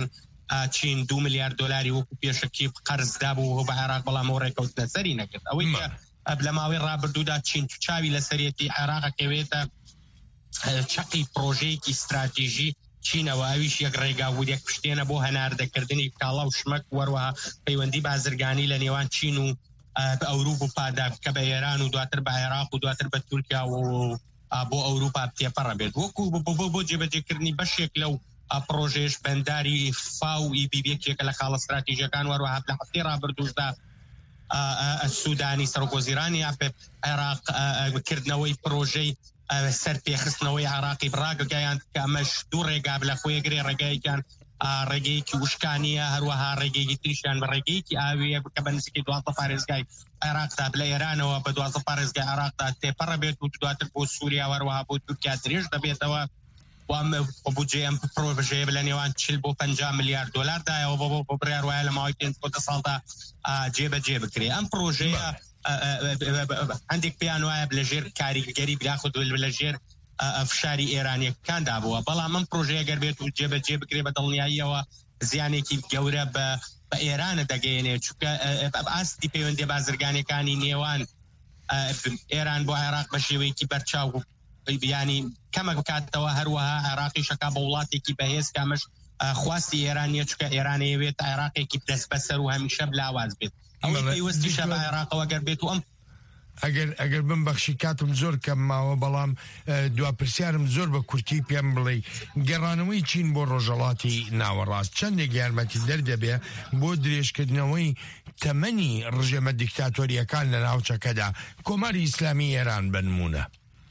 Speaker 13: چین 2 ملیارد دلاری وەکو پێشکی قەرزدا بوو بە عێراق بەڵام ئەو ڕێکەوتنە سەری نەکرد ئەوەی لە ماوەی ڕابردوودا چین چاوی لە سەرەتی عێراقەکەوێتە چەقی پرۆژەیەکی استراتیژی چینەوە ئەویش یەک ڕێگاوود یەک پشتێنە بۆ هەناردەکردنی کاڵا و شمەک وەروەها پەیوەندی بازرگانی لە نێوان چین و ئەوروپ و پاداکە بە ئێران و دواتر بە عێراق و دواتر بە تورکیا و بۆ ئەوروپا تێپەڕە بێت وەکو بۆ جێبەجێکردنی بەشێک لەو پرۆژێش بەنداری فاو ئیبیبێکێکە لە خاڵە استراتیژیەکان وەروەها لە هەفتەی ڕابردووشدا سوودانی سەرۆکۆزیرانی عێراق کردنەوەی پرۆژەی سەر پێخستنەوەی عراقی بڕاگەیان کە ئەمەش دوو ڕێگا لە خۆیەگرێ ڕێگایەکیان ڕێگەیەکی وشکانیە هەروەها ڕێگەیەکی تریشیان بە ڕێگەیەکی ئاویە بکە بە نزیکی 12 پارێزگای عێراقدا لە ئێرانەوە بە 12 پارێزگای عێراقدا تێپەڕە بێت و دواتر بۆ سووریا وەروەها بۆ تورکیا درێژ دەبێتەوە بودجێ ئەم پرۆژەیە لە نێوان 40 بۆ 50 ملیارد دلار بۆ بڕیار وایە لە ماوەی 5 ساڵدا جێبەجێ بکرێ ئەم پرۆژەیە هەندێک پێیان وایە لەژێر کاریگەری بیاخود لەژێر فشاری ئێرانیەکاندا بووە بەڵام ئەم پرۆژەیە گەر بێت و جێبەجێ بکرێ بە دڵنیاییەوە زیانێکی گەورە بە ئێرانە دەگەیەنێ چونکە ئاستی پەیوەندی بازرگانیەکانی نێوان ئێران بۆ عێراق بە شێوەیەکی بەرچاو بیانی کەمە بکاتەوە هەروەها عێراقی شەکا بە وڵاتێکی بەهێز کامەش خواستی ئێرانیە چونکە ئێرانەیەوێت عێراقێکی دەست بەسەر و هەمیشە بلاواز بێت ئەوەی پێوەستی شە بە عێراقەوە گەر بێت و ئەم
Speaker 4: ئەگەر بمبەخشی کاتم زۆر کەم ماوە بەڵام دواپرسیارم زۆر بە کورتی پێم بڵێ گەڕانەوەی چین بۆ ڕۆژەڵاتی ناوەڕاست چەندێک یارمەتی دەردەبێ بۆ درێژکردنەوەی تەمەنی ڕژێمە دیکتاتۆریەکان لە ناوچەکەدا کۆماری ئیسلامی ئێران بنمونە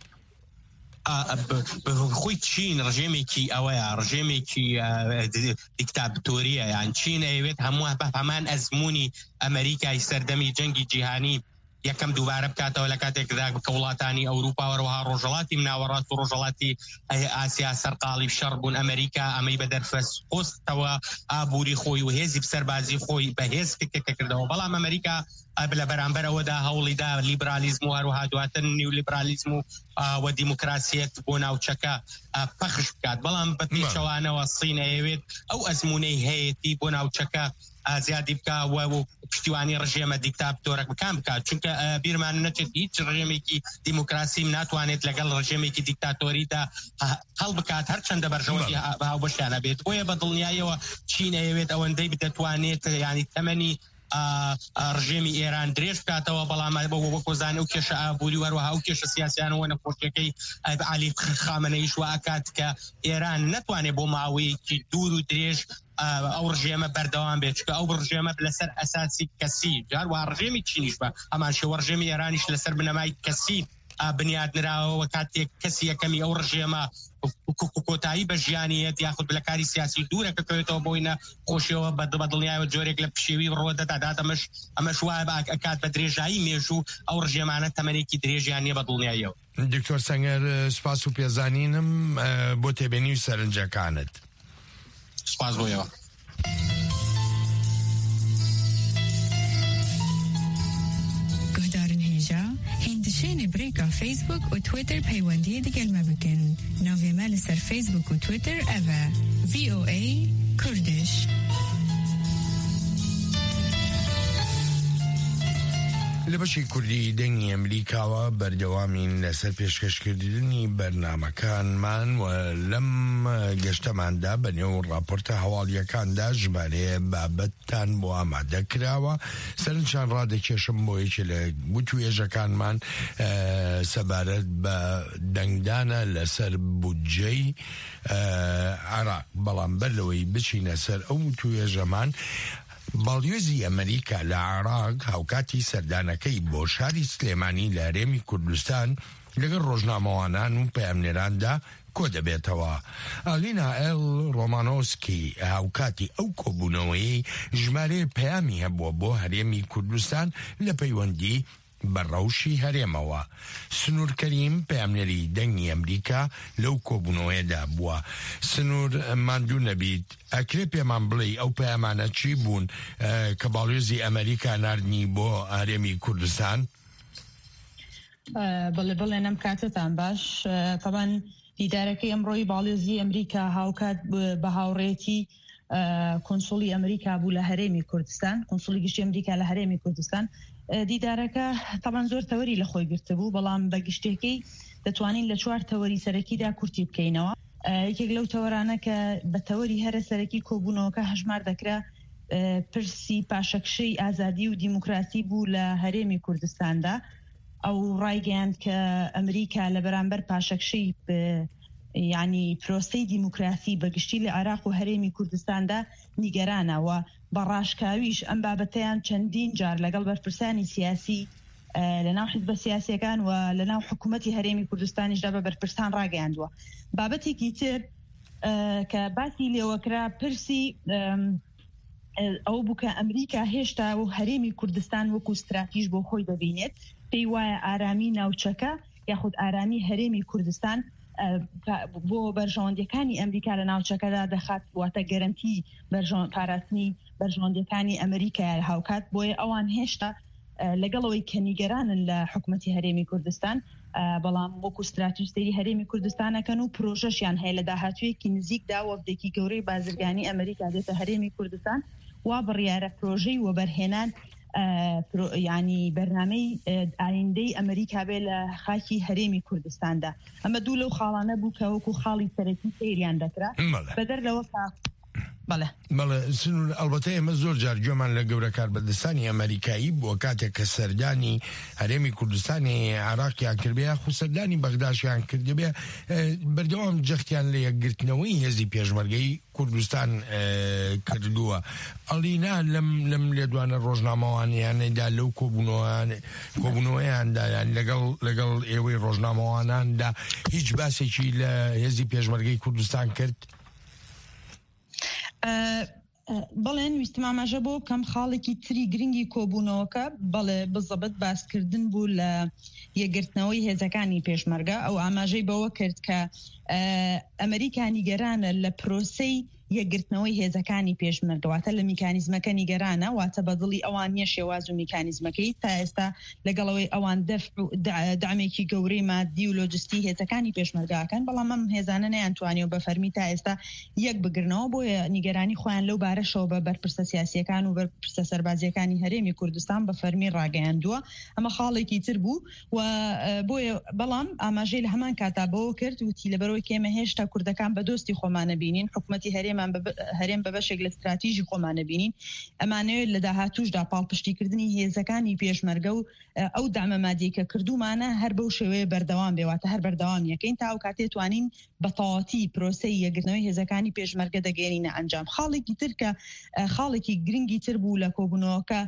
Speaker 13: خۆی چین ڕژێمێکی ئەوەیە ڕژێمێکی دیکتاتۆریە یان چین ئەوێت هەموو بە هەمان ئەزمموی ئەمریکای سەردەمی جەنگی جیهانی یەکەم دووبارە بکاتەوە لە کاتێکدا کە وڵاتانی ئەوروپا وەروەها ڕۆژەڵاتی مناوەڕاست و ڕۆژەڵاتی ئاسیا سەرقاڵی شەڕ بوون ئەمریکا ئەمەی بە دەرفەس خۆستەوە ئابووری خۆی و هێزی سەربازی خۆی بەهێز کردەوە بەڵام ئەمریکا لە بەرامبەرەوەدا هەوڵیدا لیبرالیزم و هەروەها دواتر نیولیبرالیزم و دیموکراسیەت بۆ ناوچەکە پەخش بکات بەڵام بە پێچەوانەوە سین ئەوێت ئەو ئەزمونەی هەیەی بۆ ناوچەکە زیادی بکە و پشتیوانی ڕژێمە دیکتاتۆرە بکان بکات چونکە بیرمان نەچێت هیچ ڕژێمێکی دیموکراسی ناتوانێت لەگەڵ ڕژێمێکی دیکتاتۆریدا هەڵ بکات هەرچەندە بەرژەوەی هاوبەشیانە بێت بۆیە بە دڵنیاییەوە چین ئەوێت ئەوەندەی بدەتوانێت ینی تەمەنی ڕژێمی ئێران درێژ بکاتەوە بەڵام بۆ وەکۆزانە و کێشە ئابووری وەروەها و کێشە سیاسیانەوە نەخۆشیەکەی علی خامنەئیش واکات کە ئێران نەتوانێت بۆ ماوەیەکی دوور و درێژ ئەو ڕژێمە بەردەوام بێت چکە ئەو ڕژێمە لەسەر ئەساسی کەسی جاروا ڕژێمی چینیش بە هەمان شێوە ڕژێمی ئێرانیش لەسەر بنەمای کەسی بنیادنراوە کاتێک کەسی یەکەمی ئەو ڕژێمە کۆتایی بە ژیانیەت یاخود لە کاری سیاسی دوورەکەکەوێتەوە بۆی نەخۆشیەوە بە دڵنیایەوە جۆرێک لە پشێوی ڕۆدەدادات ئەمەش وایە ئەکات بە درێژایی مێژوو ئەو ڕژێمانە تەمەنێکی درێژیان نیە بە دڵنیاییەوە.
Speaker 4: دکتۆر سەنگەر سپاس و پێزانینم بۆ تێبێنی و سەرنجەکانت.
Speaker 13: سپاس بۆیەوە.
Speaker 14: هندشين بريكا فيسبوك وتويتر بهيواندية دقل ما بكن نوفي مالسر فيسبوك وتويتر أفا VOA كردش.
Speaker 4: لە بەشی کوردی دەنگی ئەمریکاوە بەردەوامین لەسەر پێشکەشکردنی بەرنامەکانمان و لەم گەشتەماندا بەنێو راپۆرتە هەواڵیەکاندا ژمارەیە بابەتتان بۆ ئامادە کراوە سەرنجان ڕادەکێشم بۆ یەکێ لە وتوێژەکانمان سەبارەت بە دەنگدانە لەسەر بودجەی عێراق بەڵام بەر لەوەی بچینە سەر ئەو وتوێژەمان باڵیۆزی ئەمریکا لە عێراق هاوکاتی سەردانەکەی بۆ شاری سلێمانی لە هەرێمی کوردستان لەگەڵ ڕۆژنامەوانان و پەیامنێراندا کۆ دەبێتەوە. ئالینا ئێل ڕۆمانۆسکی هاوکاتی ئەو کۆبوونەوەی ژمارەیە پەیامی هەبووە بۆ هەرێمی کوردستان لە پەیوەندی بەڕەوشی هەرێمەوە. سنوور کەریم پەیامنێری دەنگی ئەمریکا لەو کۆبوونەوەیەدا بووە. سنوور ماندوو نەبیت ئەکرێ پێمان بڵێ ئەو پەیامانە چی بوون کە باڵیۆزی ئەمریکا ناردنی بۆ هەرێمی کوردستان؟
Speaker 15: بڵێ نەم کاتتان باش طبعاً دیدارەکەی ئەمڕۆی باڵیۆزی ئەمریکا هاوکات بە هاوڕێتی کۆنسوڵی ئەمریکا بوو لە هەرێمی کوردستان، کۆنسوڵی گشتی ئەمریکا لە هەرێمی کوردستان. دیدارەکە تەمان زۆر تەوەری لە خۆی گرتبوو، بەڵام بە گشتێکی دەتوانین لە 4 تەوەری سەرەکیدا کورتی بکەینەوە. یەکێک لەو تەوەرانە کە بە تەوەری هەرە سەرەکی کۆبوونەوەکە هەژمار دەکرا پرسی پاشەکشەی ئازادی و دیموکراسی بوو لە هەرێمی کوردستاندا. ئەو ڕایگەیاند کە ئەمریکا لە بەرامبەر پاشەکشەی یعنی پرۆسەی دیموکراسی بەگشتی لە عێراق و هەرێمی کوردستاندا نیگەرانەوە. بە ڕاشکاویش ئەم بابەتەیان چەندین جار لەگەڵ بەرپرسانی سیاسی لەناو حیزبە سیاسیەکان و لەناو حکوومەتی هەرێمی کوردستانیشدا بە بەرپرسان ڕاگەیاندووە. بابەتێکی تر کە باسی لێوەکرا پرسی ئەو بوو کە ئەمریکا هێشتا و هەرێمی کوردستان وەکو استراتیژ بۆ خۆی دەبینێت، پێی وایە ئارامی ناوچەکە یاخود ئارامی هەرێمی کوردستان بۆ بەرژەوەندەکانی ئەمریکا لە ناوچەکەدا دەخات، واتە گەرنتی پاراستنی بەرژەوەندەکانی ئەمریکا هاوکات. بۆیە ئەوان هێشتا لەگەڵەوەی کە نیگەرانن لە حکوومەتی هەرێمی کوردستان، بەڵام وەکو استراتیژی هەرێمی کوردستانەکەن و پرۆژەشیان هەیە لە داهاتوویەکی نزیکدا وەفدێکی گەورەی بازرگانی ئەمریکا دێتە هەرێمی کوردستان وا بڕیارە پرۆژەی وەبەرهێنان ینی بەرنامەی ئایندەی ئەمریکا بێ لە خاکی هەرێمی کوردستاندا. ئەمە دوو لەو خاڵانە بوو کە وەکو خاڵی سەرەکی سەیریان دەکرا بەدەر لەوە
Speaker 4: بەڵێ سنوور ئەلبەتە ئێمە زۆر جار گوێمان لە گەورە کاربەدەستانی ئەمریکایی بووە کاتێک کە سەردانی هەرێمی کوردستانی عێراقیان کردبێ خو سەردانی بەغداشیان کردبێ بەردەوام جەختیان لە یەکگرتنەوەی هێزی پێشمەرگەی کوردستان کردووە. ئەڵینا لەم لێدوانە ڕۆژنامەوانیانەدا لەو کۆبوونەوەیاندا لەگەڵ ئێوەی ڕۆژنامەواناندا هیچ باسێکی لە هێزی پێشمەرگەی کوردستان کرد؟
Speaker 15: بەڵێن ویستم ئاماژە بۆ کەم خاڵێکی تری گرنگی کۆبوونەوەکە بەڵێ بزەبت باسکردن بوو لە یەکگرتنەوەی هێزەکانی پێشمەرگە. ئەو ئاماژەی بەوە کرد کە ئەمریکا نیگەرانە لە پرۆسەی یەکگرتنەوەی هێزەکانی پێشمەرگەواتە لە میکانیزمەکە نیگەرانە، واتە بەدڵی ئەوان نیە شێواز و میکانیزمەکەی تا ئێستا لەگەڵەوەی ئەوان دامێکی گەورەی مادی و لۆجستی هێزەکانی پێشمەرگاکەن، بەڵام ئەم هێزانە نەیانتوانێ و بە فەرمی تا ئێستا یەک بگرنەوە. بۆیە نیگەرانی خۆیان لەو بارەشەوە بە بەرپرسە سیاسیەکان و بەرپرسە سەربازیەکانی هەرێمی کوردستان بە فەرمی ڕاگەیاندووە. ئەمە خاڵێکی تر بوو و بۆیە بەڵام ئاماژەی لە هەمان کاتا بەوە کرد وتی لەبەرەوەی کێمە هێشتا کوردەکان بە دۆستی خۆمانە بینین، حکوومەتی هەرێم بە بەشێک لە استراتیژی خۆمانە بینین، ئەمانەوێت لە داهاتووشدا پاڵپشتیکردنی هێزەکانی پێشمەرگە و ئەو دامە مادیەکە کردومانە هەر بەو شێوەیە بەردەوام بێواتە هەر بەردەوام یەکەین تا ئەو کاتێ توانین بە تەواوەتی پرۆسەی یەکگرتنەوەی هێزەکانی پێشمەرگە دەگەێنینە ئەنجام. خاڵێکی تر کە خاڵێکی گرنگی تر بوو لە کۆبوونەوەکە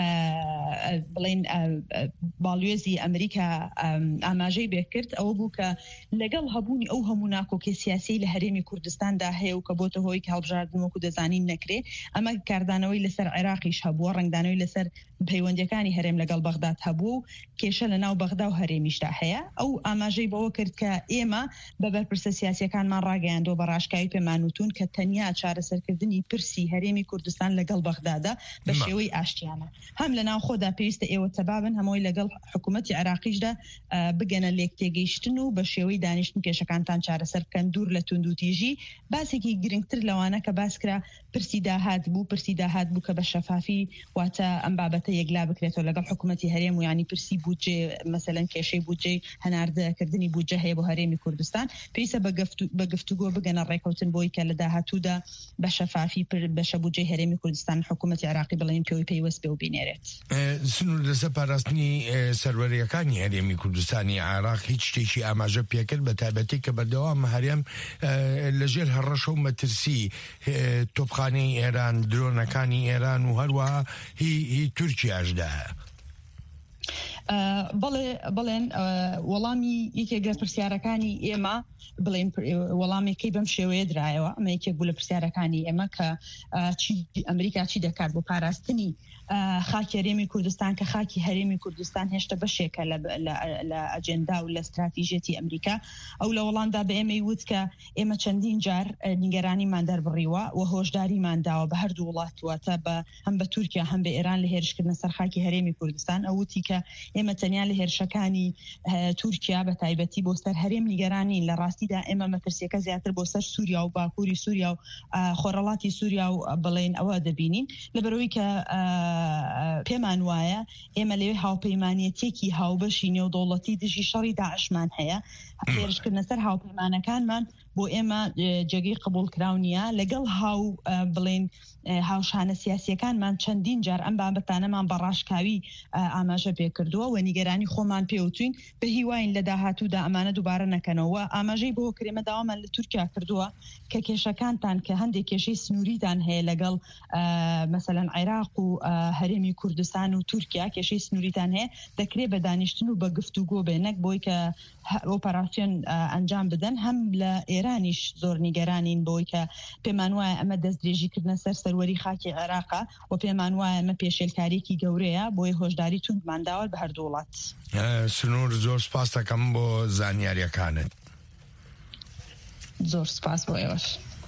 Speaker 15: بڵێن باڵوێزی ئەمریکا ئاماژەی بێکرد ئەوە بوو کە لەگەڵ هەبوونی ئەو هەموو ناکۆکێ سیاسی لە هەرێمی کوردستاندا هەیە و کە بۆتە هۆی هەڵبژاردنەوەکو دەزانین نەکرێ، ئەمە کاردانەوەی لەسەر عێراقیش هەبووە، ڕنگدانەوەی لەسەر پەیوەندیەکانی هەرێم لەگەڵ بەغداد هەبوو و کێشە لە ناو بەغدا و هەرێمیشدا هەیە. ئەو ئاماژەی بەوە کرد کە ئێمە بە بەرپرسە سیاسیەکانمان ڕاگەیاندەوە بە ڕاشکاوی پێمانوتون کە تەنیا چارەسەرکردنی پرسی هەرێمی کوردستان لەگەڵ بەغدادا بە شێوەی ئاشتیانە هەم لە ناو خۆدا پێویستە ئێوە تەبابن هەمووی لەگەڵ حکوومەتی عێراقیشدا بگەنە لێک تێگەیشتن و بە شێوەی دانیشتن کێشەکانتان چارەسەر بکەن دوور لە توندوتیژی. باسێکی گرنگتر لەوانە کە باسکرا پرسی داهات بوو کە بە شەفافی واتە ئەم بابەتە یەکلا بکرێتەوە لەگەڵ حکوومەتی هەرێم و ینی پرسی بودجێ مەسەلەن کێشەی بودجێ هەناردەکردنی بودجە هەیە بۆ هەرێمی کوردستان، پێویستە بە گفتوگۆ بگەنە ڕێکەوتن بۆی کە لە داهاتوودا بە شەفافی بەشە بودجەی هەرێمی کوردستان حکوومەتی عێراقی بڵێن پێوەی پێوەست بێ و بینێرێت.
Speaker 4: سنوور لەسەر پاراستنی سەروەریەکانی هەرێمی کوردستانی عێراق هیچ شتێکی ئاماژە پێکرد بە تایبەتی کە بەردەوام هەرێم لەژێر هەڕەشە و مەترسی تۆپخانەی ئێران، درۆنەکانی ئێران و هەروەها هی تورکیاشدا.
Speaker 15: بڵێن وەڵامی یەکێک لە پرسیارەکانی ئێمە بڵێن وەڵامێکی بەم شێوەیە درایەوە. ئەمە یەکێک بوو لە پرسیارەکانی ئێمە کە ئەمریکا چی دەکات بۆ پاراستنی خاکی هەرێمی کوردستان کە خاکی هەرێمی کوردستان هێشتا بەشێکە لە ئەجێندا و لە استراتیژێتی ئەمریکا. ئەو لە وەڵامدا بە ئێمەی وت کە ئێمە چەندین جار نیگەرانیمان دەربڕیوە و هۆشداریمان داوە بە هەردوو وڵات واتە هەم بە تورکیا هەم بە ئێران لە هێرشکردنە سەر خاکی هەرێمی کوردستان. ئەوتی کە ئێمە تەنیا لە هێرشەکانی تورکیا بە تایبەتی بۆ سەر هەرێم نیگەرانین لە ڕاستیدا ئێمە مەترسیەکە زیاتر بۆ سەر سووریا و باکووری سووریا و خۆڕەڵاتی سووریا و بڵێن ئەوە دەبینین لەبەرەوەی کە پێمان وایە ئێمە لەوێ هاوپەیمانیەتێکی هاوبەشی نێودەوڵەتی دژی شەڕی داعشمان هەیە هێرشکردنە سەر هاوپەیمانەکانمان بۆ ئێمە جێگەی قبولکراونیە لەگەڵ بڵێن هاوشانە سیاسیەکانمان چەندین جار ئەم بابەتانەمان بەڕاشکاوی ئاماژە پێکردووە و نیگەرانی خۆمان پێوتوین بە هیواین لە داهاتوودا ئەمانە دووبارە نەکەنەوە ئاماژەی بۆ کرێمە داوامان لە تورکیا کردووە کە کێشەکانتان کە هەندێک کێشەی سنووریتان هەیە لەگەڵ مەسەلەن عێراق و هەرێمی کوردستان و تورکیا کێشەی سنووریتان هەیە دەکرێت بە دانیشتن و بە گفتوگۆ بێنەک بۆی کە ئۆپەراسیۆن ئەنجام بدەن هەم لە ئێرانیش زۆر نیگەرانین بۆی کە پێمان وایە ئەمە دەستدرێژیکردنە سەر سەروەری خاکی عێراقا و پێمان وایە ئەمە پێشێلکارێکی گەورەیە بۆی هۆشداری توندمان داوە بە هەردوو وڵات.
Speaker 4: سنوور زۆر سپاس دەکەم بۆ زانیاریەکانت.
Speaker 15: زۆر سپاس بۆ ئێوەش.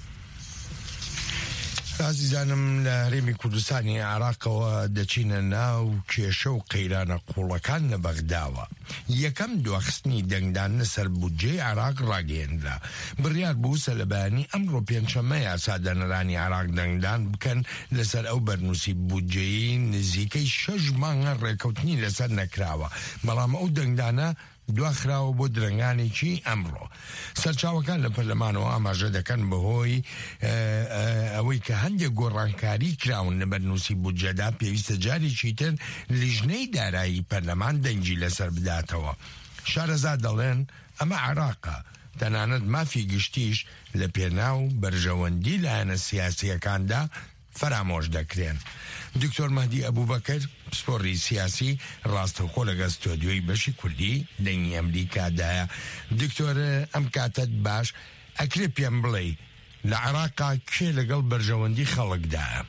Speaker 4: عزیزانم لە هەرێمی کوردستانی عێراقەوە دەچینە ناو کێشە و قەیرانە قوڵەکان لە بەغداوە. یەکەم دواخستنی دەنگدان لەسەر بودجەی عێراق ڕاگەیەنرا. بڕیار بوو سەلەبەیانی ئەمڕۆ پێنجشەممە یاسادەنەرانی عێراق دەنگدان بکەن لەسەر ئەو بەرنووسی بودجەیی نزیکەی 6 مانگە ڕێکەوتنی لەسەر نەکراوە، بەڵام ئەو دەنگدانە دواخراوە بۆ درنگانێکی ئەمڕۆ. سەرچاوەکان لە پەرلەمانەوە ئاماژە دەکەن بەهۆی ئەوەی کە هەندێک گۆڕانکاری کراون لە بەرنووسی بودجەدا پێویستە جارێکی تر لیژنەی دارایی پەرلەمان دەنگی لەسەر بداتەوە. شارەزاد دەڵێن ئەمە عێراقە، تەنانەت مافی گشتیش لە پێناو بەرژەوەندی لایەنە سیاسیەکاندا فرامۆش دەکرێن. دکتۆر مەهدی ئەبوبەکر پسپۆڕی سیاسی ڕاستەوخۆ لەگەڵ ستۆدیۆی بەشی کوردی دەنگی ئەمریکادایە. دکتۆر ئەم کاتت باش ئەکرێ پێم بڵێ لە عێراقا کێ لەگەڵ بەرژەوەندی خەڵکدایە؟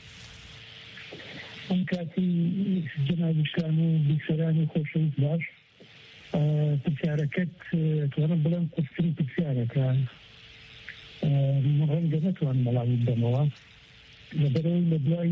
Speaker 16: ئەم کاتی جەنابشکان و بیسەرانی خۆشەویست باش پرسیارەکەت توانم بڵێم قورستری پرسیارەکە ڕەنگە نەتوانم وەڵامی بدەمەوە لەبەرەوەی لە دوای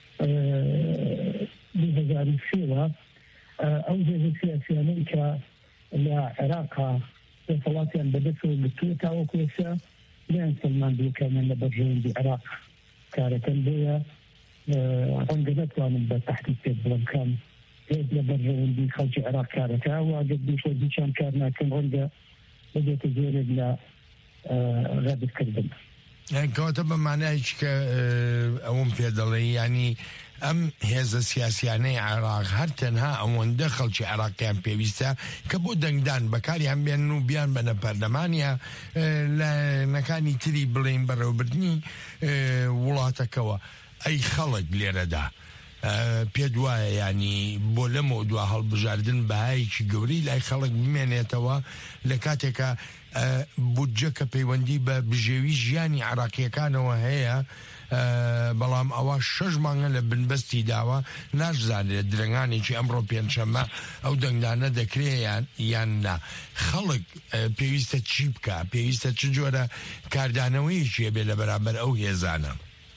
Speaker 16: 2003ەوە ئەو هێزە سیاسیانەی کە لە عێراقا دەسەڵاتیان بەدەستەوە گرتووە تاوەکوێسە لیان سەلماندووەکانیان لە بەرژەوەندی عێراق کارەکەن بۆیە ڕەنگە نەتوانم بە تەحقیق پێت بڵێم کام هێز لە بەرژەوەندی خەڵکی عێراق کارەکە واگەر دووشەدیچان کار ناکەن ڕەنگە بەبێتە زۆرێک لە ڕابردکردن.
Speaker 4: کەواتە بەمانایکی کە ئەوم پێ دەڵێ ینی ئەم هێزە سیاسیانەی عێراق هەر تەنها ئەوەندە خەڵکی عێراقیان پێویستە کە بۆ دەنگدان بەکاریان بێن و بیان بەنە پەرلەمانیە لە نەکانی تری بڵێن بەڕێوەبردنی وڵاتەکەوە. ئەی خەڵک لێرەدا پێ دوایە ینی بۆ لەمە دوا هەڵبژاردن بەهایەکی گەورەی لای خەڵک بمێنێتەوە لە کاتێکە بودجە کە پەیوەندی بە بژێوی ژیانی عێراقیەکانەوە هەیە، بەڵام ئەوە 6 مانگە لە بنبەستی داوە ناشزانێت درنگانێکی ئەمڕۆ پێنجشەممە ئەو دەنگدانە دەکرێت یان نا. خەڵک پێویستە چی بکە؟ پێویستە چ جۆرە کاردانەوەیەکیە بێ لە بەرامبەر ئەو هێزانە؟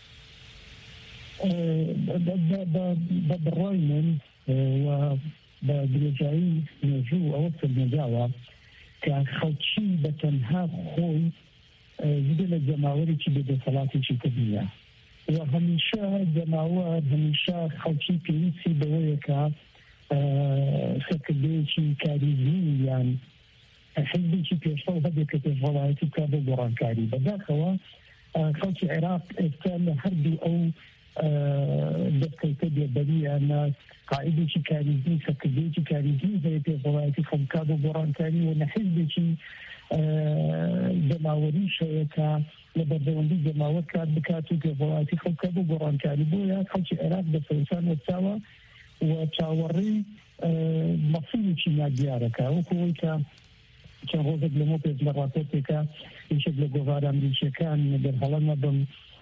Speaker 16: بە بڕای من و بە درێژایی مێژوو ئەوە سەرنجاوە کە خەڵکی بە تەنها خۆی زیدە لە جەماوەرێکی بێدەسەڵاتێکی کردیە و هەمیشە جەماوەر هەمیشە خەڵکی پێویستی بەوەیە کە سەرکردەیەکی کاریزمی یان حزبێکی پێشتەڵ هەبێت کە پێشوەڵایەتی بکات بۆ گۆڕانکاری. بەداخەوە خەڵکی عێراق ئێستا لە هەردوو ئەو دەستکەوتە بێبەریانە قاعدێکی کاریزمی سەرکردەیەکی کاریزمی هەیە پێشوەڵایەتی خەڵکا بۆ گۆڕانکاری و لە حزبێکی جەماوەریش هەیە کە لە بەردەوەندی جەماوەر کار بکات و پێشوەڵایەتی خەڵکا بۆ گۆڕانکاری. بۆیە خەڵکی عێراق بە سەرسان وەستاوە و چاوەڕێی مەسئولێکی نادیارەکە وەکوەوەی کە چەند ڕۆژێک لەمە پێش لە ڕاپۆرتێکە یەکێک لە گۆڤارە ئەمریکیەکان دەرهەڵە نەبم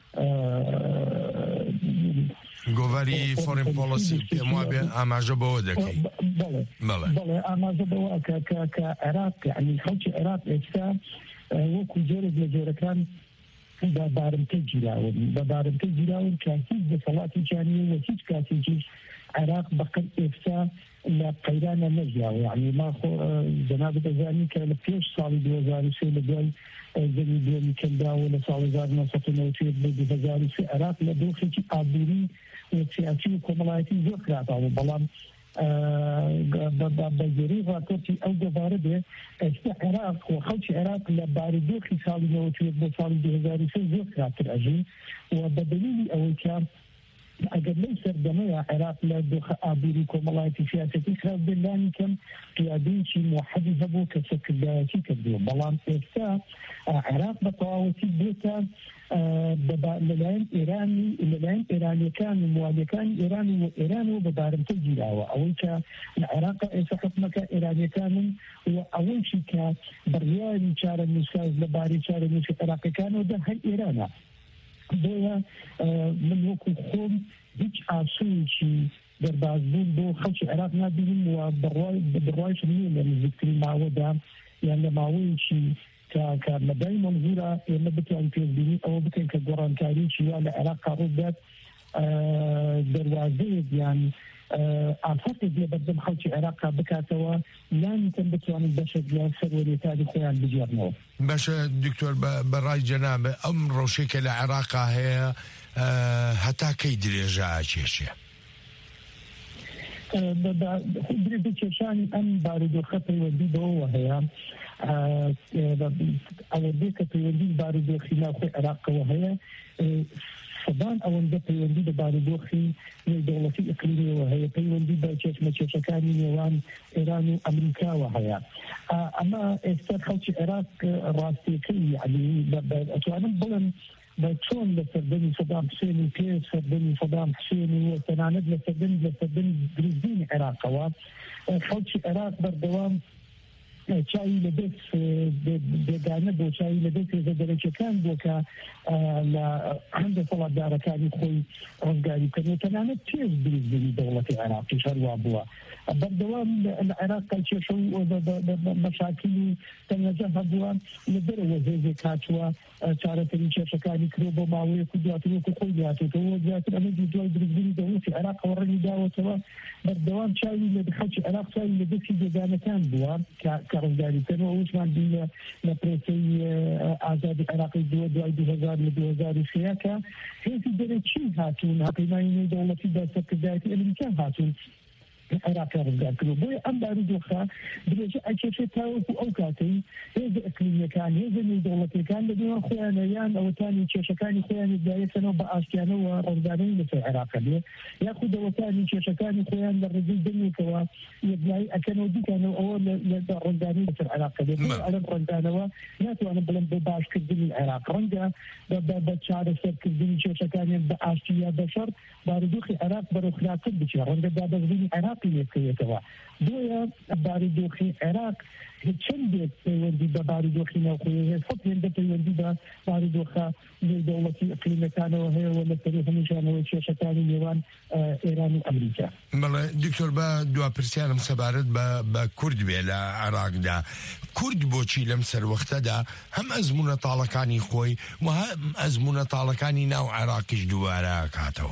Speaker 4: گۆڤاری فۆرین پۆلیسی پێم وابێ ئاماژە بەوە دەکەی.
Speaker 16: بەڵێ ئاماژە بەوە کە عێراق یعنی خەڵکی عێراق ئێستا وەکو جۆرێک لە جۆرەکان بە بارمتە گیراون کە هیچ دەسەڵاتێکیان نیە و هیچ کاتێکیش عراق بقى إفسا لا قيرانا نجيا يعني ما خو جناب الزاني كان فيش صالي دوزاري سي لدول زي دول كندا ولا صالي زار نصف نوتي بدوزاري سي عراق لدوخي عبوري وسياسي وكمالاتي زوكرات أو بلان بجري راكوتي أو جبارده العراق وخلش العراق لباردوخي صالي نوتي بصالي دوزاري سي زوكرات الأجين وبدليل أول كان اگر ليس الجميع عراق لا دخ ابيري كومالاتي سياسي خراب بالله كم قيادين شي موحد هبو كسكداتي كدو بلان إفتا عراق بطاوتي بيتا للاين إيراني كان موالي كان إيراني وبدارم تجيراوا أول كا العراق إيسا حكمك إيراني كان وأول شي كا برياني شار النساز لباري شار النساز عراقي كانوا ده هاي إيرانا بويا من وكو خوم هيج عصوشي دربازبون بو خلش العراق ناديهم وبالرواي شميل يعني ذكري معودة يعني معويشي كمداي منظورة يعني بكي بيني أو بكي كقران كاريشي على العراق ردت دروازيد يعني أعتقد لبدم خلش العراق بكاتوا لا يمكن بتوان البشر يصير وليتالي خوان بجيرنو
Speaker 4: باش دكتور براي جناب أمر شكل العراق هي هتا كي درجة شيشة
Speaker 16: درجة شيشان أم بارد خطر وديده وهي أوديك تودي بارد خلاف العراق وهي صدان أو ندى بيوندي بباردوخي دولتي إقليمية وهي بيوندي بشكاني نيوان إيران وأمريكا وهي أما استدخلت العراق راستيكي يعني أتوانا بلن بتشون لسردني صدام حسين وكيف سردني صدام حسين وتناند لسردني بريزين عراق خلت العراق بردوام شاي لبس بجانب وشاي لبس إذا درجة كان بوكا عنده صلاة دارة كان يخوي رزقاري كان وتنامت تيز بريزبني دولة العراق شروا بوا بالدوام العراق قال شو مشاكل تنجح بوا لدرجة زي كاتوا صارت الشاشة كان يكروبوا معوي كدواتي وكخوياتي توجهات الأمريكي دوي بريزبني دولة العراق ورني داوتوا بالدوام شاي لدخلش العراق شاي لبس جزانة كان بوا كرزقاري كانوا وشمان لبريسي آزاد العراقي دوي 2000 سياكا هي في درجة هاتون هقيمين دولتي بس كذاتي الأمريكان هاتون العراق رزقار كانوا بوي أم باردوخا درجة أكشفت أوقاتي هذا إقليمية كان هذا من دولتي كان لدينا خوانيان أو تاني شاشكاني خواني بداية سنة بأشكانه ورزقارين في العراق ليه يأخذ وتاني شاشكاني خوان للرجل دنيا كوا يبني أكانوا دي كانوا أول للرزقارين في العراق ليه على الرزقانوا لا توانا بلن بباش كدني العراق رنجا بتشعر سر كدني شاشكاني بأشياء بشر باردوخي العراق بروخلاق بشر رنجا بابغزيني العراق يكيتوا دويا باردوخي العراق هتشندت بيوندي باردوخي نوخي فطن بيوندي باردوخا لدولتي إقليمية كانوا وهي ولا تاريخ نشان وشاشة تاني نيوان إيران وأمريكا.
Speaker 4: ملا دكتور با دوا برسيان مسبارد با كرد بيلا عراق دا كرد بوشي لمسر وقت دا هم أزمونة طالقاني خوي وهم أزمونة طالقاني ناو عراقش دوارا كاتوا.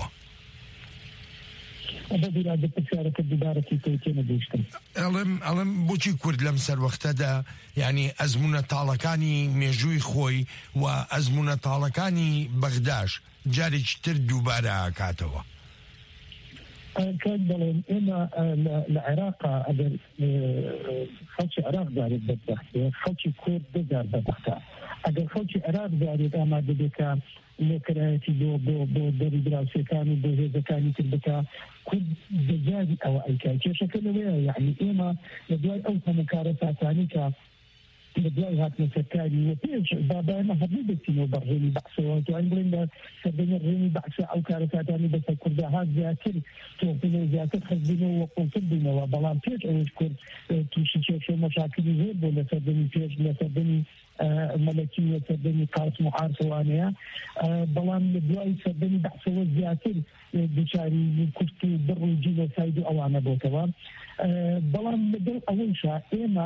Speaker 4: ألم بوشي كرد لمسر وقت دا يعني أزمونة طالقاني ميجوي خوي وأزمونة طالقاني بغداش جارج ترد دوبارا كاتوا
Speaker 16: كان بلين إما العراق أجر خلش العراق داري بدبخت خلش كرد دار بدبخت أجر خلش العراق داري أما بدك لكراتي بو دري دراسي كانوا بهذا كانوا تربكا كرد دجاجي أو أي كاي شكل يعني إما لدواي أوفى مكارثات ثانية بدأي هات مسكاري وفيش بابا ما هبلي بسينو برهيني بحثه وتوين بلين سبين الريني بحثه أو كارثاتاني بس كرده هات ذاكر توفينه ذاكر خزبينه وقلت بينه وبلان فيش أوش كرد توشي شو مشاكل زيب ولا سبيني فيش لا سبيني ملكية سبيني قارس معارفة وانيا بلان بدأي سبيني بحثه وذاكر بشاري كفتي بر وجيله سايدو أوانا بوكوان بلان بدأ أول شيء إما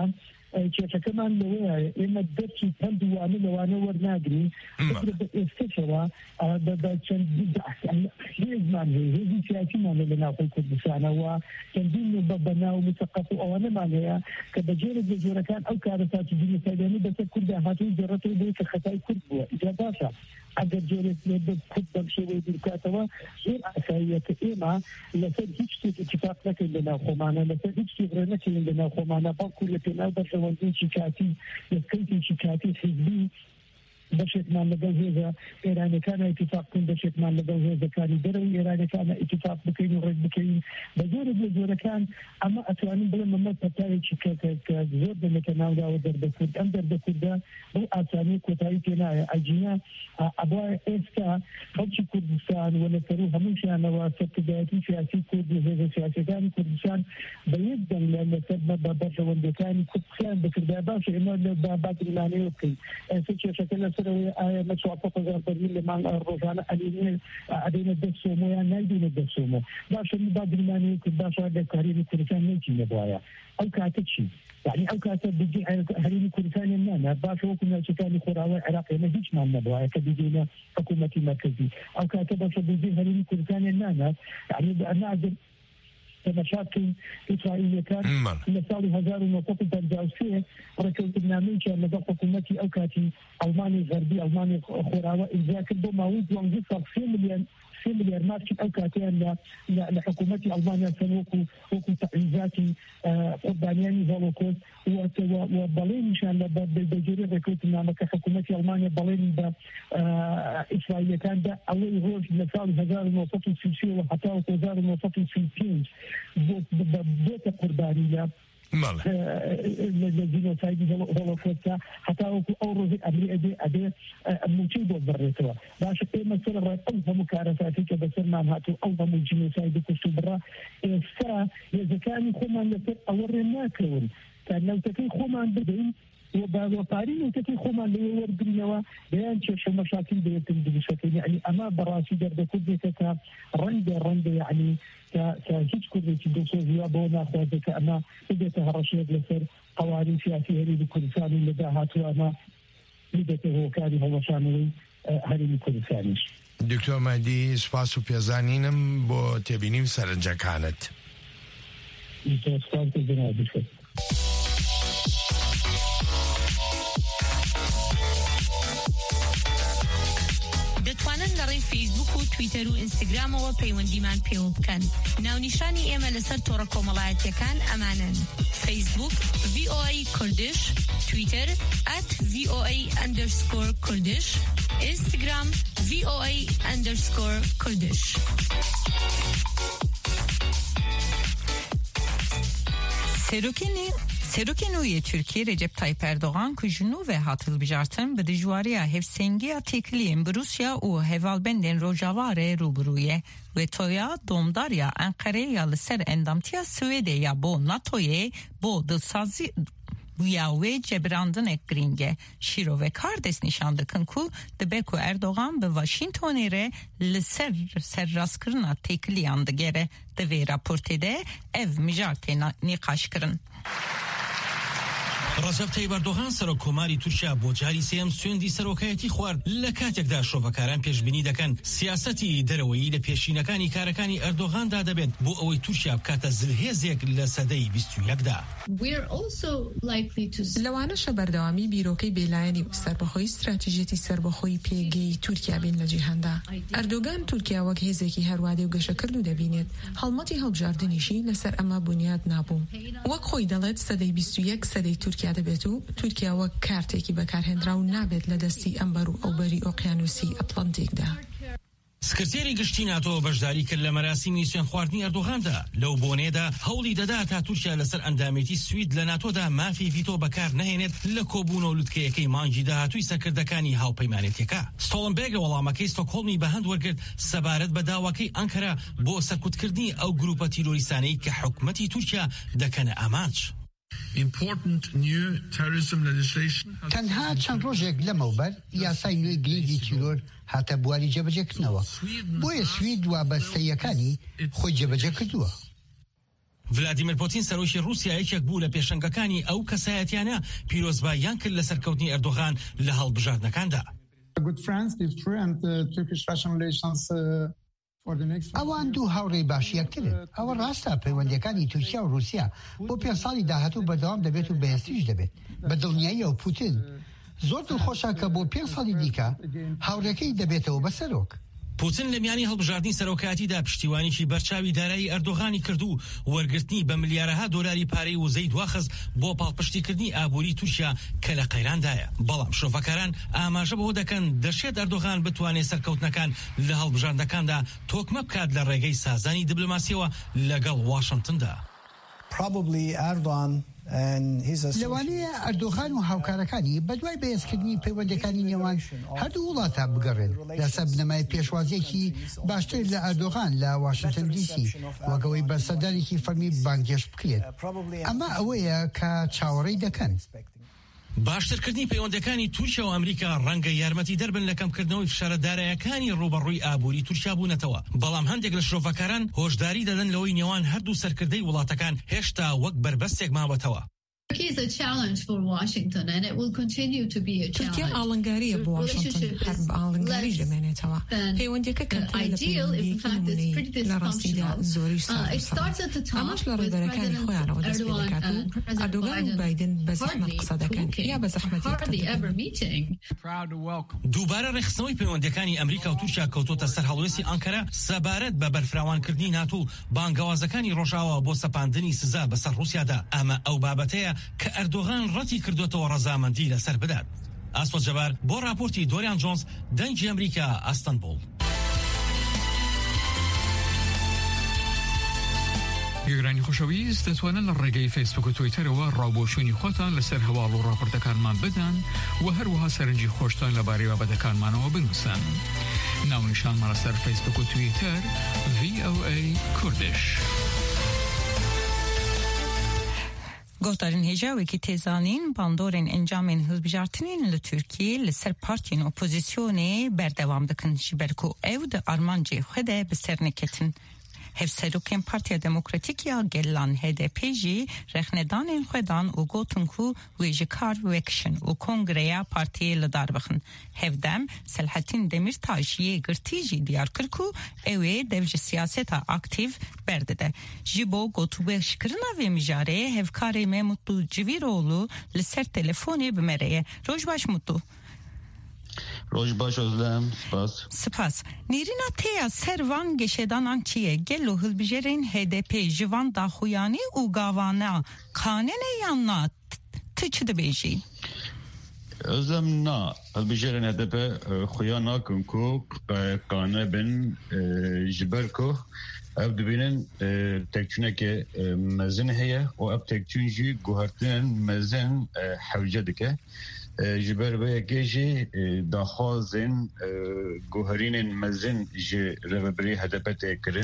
Speaker 16: کێشەکەمان لەوەیە ئێمە دەرکی هەند وانە لەوانە وەرناگرین ئێستاشەوە بە چەند هێزمان هەیە هێزی سیاسیمانە لە ناوخۆی کوردستانەوە چەندین بەناو متەقەف و ئەوانەمان هەیە کە بەجێرە جۆرەکان ئەو کارە ساتیجی سەیدانی بەسەر کورددا هاتووی جێڕەتەوە بۆی کە خەتای کورد بووە ئیجا باشە ئەگەر جۆرێک کورد بەم شێوەیە دوورکاتەوە زۆر ئاساییە کە ئێمە لەسەر هیچ شتێک اتفاق نەکەین لە ناوخۆمانە لەسەر هیچ شتێک ڕێ نەکەین لە ناوخۆمانە بەڵکو لە پێناو بەشەوەندێکی کاتی لەسکەوتێکی کاتی حیزبی بەشێکمان لەگەڵ هێزە ئێرانەکانە اتفاق بکەین بەشێکمان لەگەڵ هێزەکانی دەرەوەی ئێرانەکانە اتفاق بکەین و ڕێک بکەین بە زۆرە لە زۆرەکان ئەمە ئەتوانین بڵێن مەمە پەتاوێکی کە زۆر دەمێتە ناوداوە دەردەکورد ئەم دەردەکوردە بەو ئاسانی کۆتایی پێ نایە ئەجینە ئەبا ئێستا خەڵکی کوردستان و لەسەر و هەمووشیانەوە سەرکردایەتی سیاسی کورد و هێزە سیاسەکانی کوردستان بە یەک دەنگ لەسەر بەشەوەندەکانی کوردستان بکردای باشە ئێمە لە باباترمانەوە بکەین ئێستا کێشەکە لەسەرەوەی ئایا لە 400,000 بەرمیل لەمان ڕۆژانە ئەلینێ ئەدەینە دەستۆمە یان نایدێنە دەستۆمە باشە بابرمانەوە کرد باشە دەکارێنی کوردستان نەیچینە بواە ئەو کاتە چی يعني ئەو کاتە بجێ هەرێمی کوردستانی نانە باشە وەکو ناوچەکانی خۆراوای عێراق ئێمە هیچمان نەبووایە کە بجێنە حکوومەتی مرکزی ئەو کاتە باشە بجێ هەرێمی کوردستانی نانە يعني ناگەر مشاكل إسرائيلية كان لسال 1953 ركوت النامين كان لدى حكومتي أو كاتي ألماني غربي ألماني خوراوة إذا كنت موجود وانجسر 2 مليار ماركت أو كاتين لحكومتي ألمانيا وكو تعزيزاتي قربانياني هولوكوست وبالين مشان بالجوري ركوت النامة كحكومتي ألمانيا بالين إسرائيلية كان ده أول روج لسال 1960 وحتى 1960 بوت قربانية الجنوسايد هولوكوستا حتى أو روز أمريكا أدي موجود بالرئيسة باش إما سر أوها مكارثاتي كبسر ما هاتو أوها من الجنوسايد كشتو برا إسا إذا كان خمان لسر أور الناكرون كان لو تكي خمان بدين وبارين وتكي خمان لي وردنوا بيان شو مشاكل بيتم بشكل يعني أما براسي درد كذا رند يعني كهيج كل تدوسوا فيها بونا خواتك أما بدأتها رشيد لسر قوانين سياسية لكردستان اللي داهاتوا أما بدأته كان هو شامل هرم كردستان.
Speaker 4: دكتور مهدي سپاس و پیازانینم بۆ تێبینی و سەرنجەکانت.
Speaker 16: سپاس جنابی.
Speaker 14: دەتوانن لەڕێی فیسبوک و تویتەر و ئینستاگرامەوە پەیوەندیمان پێوە بکەن. ناونیشانی ئێمە لەسەر تۆڕە کۆمەڵایەتیەکان ئەمانن: فیسبوک VOA کوردش، تویتەر @VOA_کوردش، ئینستاگرام VOA_کوردش.
Speaker 5: Serokê Türkiye Recep Tayyip Erdoğan ku jinû ve hatılbijartin bi dijwariya hevsengiya têkiliyên bi Rusya û hevalbendên Rojavayê rûbirûye ve toya domdariya Enqereyê li ser endamtiya Swêdê ya bo NATOyê bo dilsazî ya wê cebirandinek giringe şîro ve kardes nîşan dikin ku dibe ku Erdoğan bi Washingtonê re li ser serrastkirina têkiliyan digere di vê raportê de ev mijar tê nîqaşkirin.
Speaker 7: ڕەجەب تەیب ئەردۆغان سەرۆکۆماری تورکیا بۆ جاری سێم سوێندی سەرۆکایەتی خوارد لە کاتێکدا شۆڤەکاران پێشبینی دەکەن سیاسەتی دەرەوەیی لە پێشینەکانی کارەکانی ئەردۆغاندا دەبێت بۆ ئەوەی تورکیا بکاتە زلهێزێک لە سەدەی 21دا.
Speaker 10: لەوانەشە بەردەوامی بیرۆکەی بێلایەنی و سەربەخۆی استراتیژێتی سەربەخۆی پێگەی تورکیا بین لە جیهاندا. ئەردۆغان تورکیا وەک هێزێکی هەروادێ و گەشەکرد و دەبینێت هەڵمەتی هەڵبژاردنیشی لەسەر ئەمە بنیاد نابوو. وەک خۆی دەڵێت سەدەی 21 سەدەی تورکیا دەبێت و تورکیا وەک کارتێکی بەکارهێنرا و نابێت لە دەستی ئەمبەر و ئەوبەری ئۆقیانوسی ئەتڵەنتیکدا.
Speaker 7: سکرتێری گشتی ناتۆ بەشداری کرد لە مەراسیمی سوێن خواردنی ئەردۆغاندا. لەو بۆنێدا هەوڵی دەدا تا تورکیا لەسەر ئەندامێتی سوید لە ناتۆدا مافی ڤیتۆ بەکار نەهێنێت لە کۆبوون و لوتکەیەکەی مانگی داهاتووی سەرکردەکانی هاوپەیمانێتیەکە. ستۆڵنبێرگ لە وەڵامەکەی ستۆکهۆڵمی بەهەند وەرگرت سەبارەت بە داواکەی ئەنکەرا بۆ سەرکوتکردنی ئەو گروپە تیرۆریستانەی کە حکومەتی تورکیا دەکەنە ئامانج.
Speaker 6: تەنها چەند ڕۆژێک لەمەوبەر یاسای نوێی گرنگی تیرۆر هاتە بواری جێبەجێکردنەوە بۆیە سوید وابەستەیەکانی خۆی جێبەجێ کردووە.
Speaker 7: ڤلادیمیر پۆتین سەرۆکی رووسیا یەکێک بوو لە پێشەنگەکانی ئەو کەسایەتیانە پیرۆزباییان کرد لە سەرکەوتنی ئەردۆغان لە هەڵبژاردنەکاندا.
Speaker 6: ئەوان دوو هاوڕێی باشی یەکترن. ئەوە ڕاستە پەیوەندیەکانی تورکیا و رووسیا بۆ 5 ساڵی داهاتوو بەردەوام دەبێت و بەهێزتریش دەبێت. بە دڵنیایی و پوتین زۆر دڵخۆشە کە بۆ 5 ساڵی دیکە هاوڕێکەی دەبێتەوە بە سەرۆک.
Speaker 7: پوتین لە میانی هەڵبژاردننی سەرۆکاتیدا پشتیوانیی بەرچاوی دارایی ئەردۆغانی کرد و وەرگرتنی بە ملیارەها دۆلاری پارەی وزەی دواخست بۆ پاڵپشتیکردنی ئابووری تورکیا کە لە قەیراندایە. بەڵام شۆفەکاران ئاماژە بەوە دەکەن دەشێت ئەردۆغان بتوانێت سەرکەوتنەکان لە هەڵبژاردنەکاندا تۆکمە بکات لە ڕێگەی سازانی دیبلۆماسیەوە لەگەڵ واشنگتندا.
Speaker 6: لەوانەیە ئەردۆغان و هاوکارەکانی بەدوای بەهێزکردنی پەیوەندەکانی نێوان هەردوو وڵاتە بگەڕێن لەسەر بنەمای پێشوازیەکی باشتر لە ئەردۆغان لە واشنگتن دیسی وەگەوەی بەرسەردانێکی فەرمی بانگێش بکرێت. ئەمە ئەوەیە کە چاوەڕێی دەکەن.
Speaker 7: باشترکردنی پەیوەندەکانی تورکیا و ئەمریکا ڕەنگە یارمەتی دەربن لە کەمکردنەوەی فشارە داراییەکانی ڕوبەڕووی ئابووری تورکیا بوونەتەوە. بەڵام هەندێک لە شرۆڤەکاران هۆشداری دەدەن لەوەی نێوان هەردوو سەرکردەی وڵاتەکان هێشتا وەک بربەستێک ماوەتەوە.
Speaker 10: تورکیا ئاڵنگاریە بۆ واشنگتن هەر بە ئاڵنگاری دەمێنێتەوە. پەیوەندیەکە لە ڕاستیدا زۆریش ئەمەش لە ڕێبەرەکانی خۆیانەوە دەست پێ دەکات و ئەردۆغان و بایدن بە زەحمەت قسە دەکەن یا بە زەحمەتی.
Speaker 7: دووبارە ڕێخستنەوەی پەیوەندیەکانی ئەمریکا و تورکیا کەوتۆتە سەر هەڵوێستی ئەنکەرە سەبارەت بە بەرفراوانکردنی ناتو بانگەوازەکانی ڕۆژاوە بۆ سەپاندنی سزا بەسەر رووسیادا. ئەمە ئەو بابەتەیە کە ئەردۆغان ڕەتی کردوێتەوە ڕەزامەندی لەسەر بدات. ئاسۆ جەبار بۆ راپۆرتی دۆریان جۆنس دەنگی ئەمریکا ئەستەنبوڵ.
Speaker 17: گەگرانی خۆشەویست دەتوانن لە ڕێگەی فیسبوک و تویتەرەوە ڕاوبۆشوونی خۆتان لەسەر هەواڵ و ڕاپۆرتەکانمان بدەن و هەروەها سەرنجی خۆشتان لەبارەی بابەتەکانمانەوە بنووسن. ناونیشانمان لەسەر فیسبوک و تویتەر VOA کوردش.
Speaker 5: گوتارین هجاوێکی تێزانین باندۆرên ئەنجامên hilbijartinên li Tirkiyê li ser partiyên opozîsyonê berdewam dikin ji ber ku ew di armancê xwe de bi ser neketin. Hevserokên Partiya Demokratîk ya Gelan HDP jî rexnedanên xwe dan û gotin ku wê ji kar vekişin û kongreya partiyê li dar bixin. Hevdem Selahattin Demirtaş yê girtî jî diyar kir ku ew ê dev ji siyaseta aktiv berdide. Ji bo gotûbêjkirina vê mijarê hevkarê me Mutlu Civiroğlu li ser telefonê bi me re ye. Roj baş Mutlu.
Speaker 18: Roj baş Özlem, spas.
Speaker 5: Spas. Nêrîna têya servan geşedanan çi ye? Gelo hilbijerên HDP ji van daxuyanî û gavana kanene yan na ti çi dibêjî?
Speaker 18: Özlem na, hilbijerên HDP xuya nakin ku kane bin ji ber ku ev dibînin tekçûnekê mezin heye û ev tekçûn jî guhertinên mezin hewce dike. ji ber vê yekê jî daxwazên guherînên mezin ji rêveberî HDP tê kirin.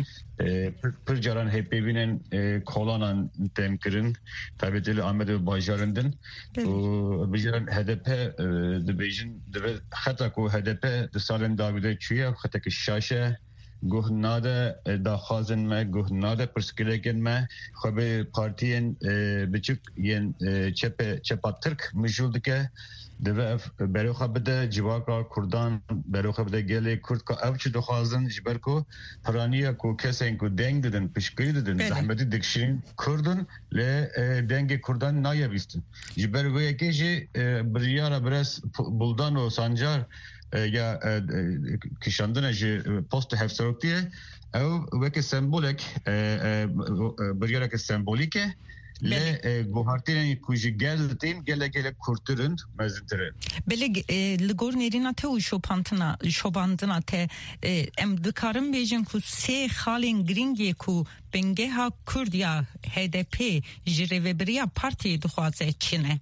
Speaker 18: Pir caran hêpêvînên kolanan tên kirin taybetî li Amedê û bajarên din û bijaran HDP dibêjin divê xeta ku HDP di salên dawî de çûye xetekî şaş e. Guh nade daxwazên me, guh nade pirsgirêkên me xwe bê partiyên biçûk yên çepa Tirk mijûl dike. Divê ev berê bide civaka Kurdan, berê bide gelê Kurd ka ev çi dixwazin ji ber ku piraniya ku kesên ku deng didin, piştgirî didin, zehmetî dikişînin Kurdin lê dengê Kurdan nayevîstin. Ji ber vê yekê jî biryara Brez Buldan û Sancar ya kişandina ji posta hevseroktiye ew weke sembolek biryareke sembolîk e lê guhartinên ku ji geltên gelek kurtirin mezintirin.
Speaker 5: Belê li gor nêrîna te û şobandina te em dikarin bêjin ku sê xalên giringê ku bengeha Kurd ya HDP ji rêveberiya partiyê dixwaze çi ne?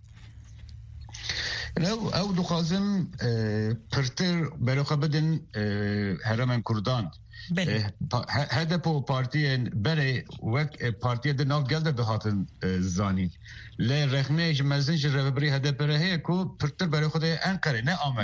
Speaker 18: Ew dixwazin pirtir berê bidin herêmên Kurdan. HDP û partiyên berê wek partiye di nav gel de dihatin zanîn. Lê rexneyê ji mezin ji rêveberî HDP re heye ku pirtir berê xwe de Enqerê ne Amedê.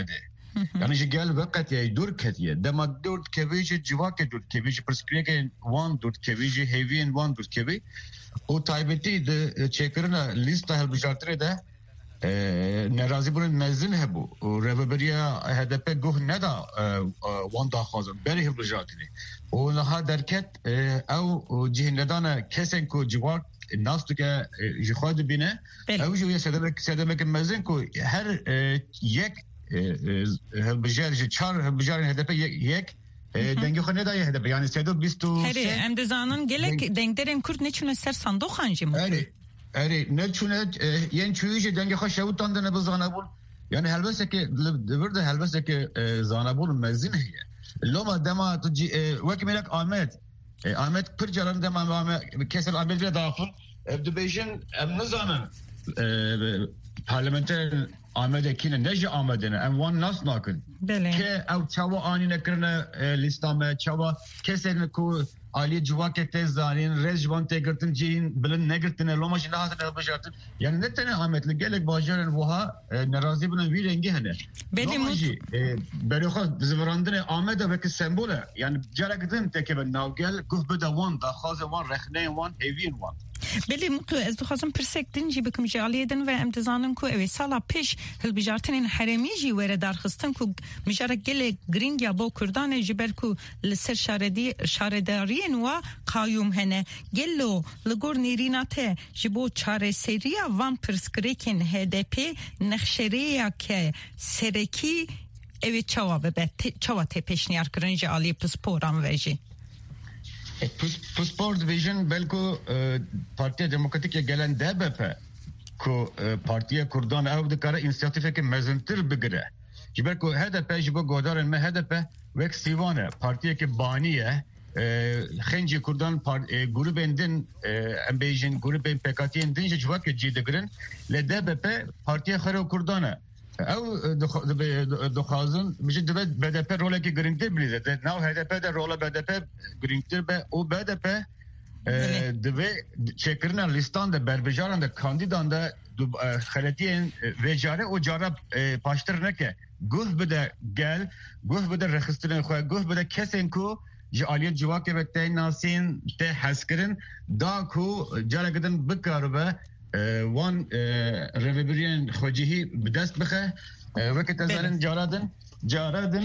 Speaker 18: Yani ji gel vaqt ya dur ketiye dema dur kevici civak dur kevici perskriye wan dur kevici heavy wan dur kevi o taybeti de çekirina lista helbijartre de nerazi bunun mezin hebu revberiya HDP guh neda wan da khazan beri helbijartre o naha derket ev cihinledana kesen ko civak الناس تك جخاد بنا أو جو يسدمك مزين كو هر يك هالبجار جشار هالبجار هدف يك دنگی خونه دایی هدف yani سدو بیستو
Speaker 5: هری ام دزانن گلک دنگدرن کرد نچونه سر صندوق خانجی مو
Speaker 18: هری نچونه ین چویج دنگی خوش شوتان دنه بزانه بول yani helbese ki burada helbese ki zanabul mezin hiye loma dema tuji vekmelek Ahmet Pırcalan demem keser Ahmet bile dağıfın Ebdübeyşin emnizanen parlamenter Ahmet Ekin'e nece Ahmet'ine em van nas nakın ke ev çava anine kırne listame çava keserini ku Ali Civaket'te zanin rejvan tegirtin cihin bilin negirtine lomajin lahatın elbajartın yani ne tane Ahmet'li gelek bajaren vuha nerazi bunun bir rengi hene lomaji beryoha zıvrandine Ahmet'e veki sembole yani carakıdın tekeben navgel guhbede van da khaze van rekhneyn van evin van
Speaker 5: بله مطلع از دو خازم پرسک دنجی بکم جالیدن و امتزانن کو اوی سالا پیش هل بجارتن حرمی جی وره دارخستن کو مجاره گل گرینگ یا با کردان جبر کو لسر شاردارین و قایوم هنه گلو لگور نیریناته جبو چاره سریا وان پرسکریکن HDP نخشریه که سرکی اوی چوا تپشنیار کرن جالی پسپوران ویجی
Speaker 18: Spor Division belko Partiya Demokratik'e gelen DBP ko Partiya Kurdan ev dikare inisiyatifeke mezintir bigire. Belko HDP jibo godarın me HDP ve Sivane Partiya ke baniye Xenci Kurdan grubendin embejin gruben PKK'nin dince civak cidigirin le DBP Partiya Xero Kurdan'a او دخوازن میشه دو BDP روله که گرینگتر بلیده ناو HDP ده روله BDP گرینگتر به او BDP دو چکرنا لیستان ده بربجاران ده کاندیدان ده خلطیین وجاره او جاره پاشتر نکه گوه بده گل گوه بده رخسترین خواه گوه بده کسین کو جالیت جواکه بکته ناسین ته حسکرین دا کو جاره گدن بکارو به وان رهبریان خواجهی به دست بخه وقت ازالن جارادن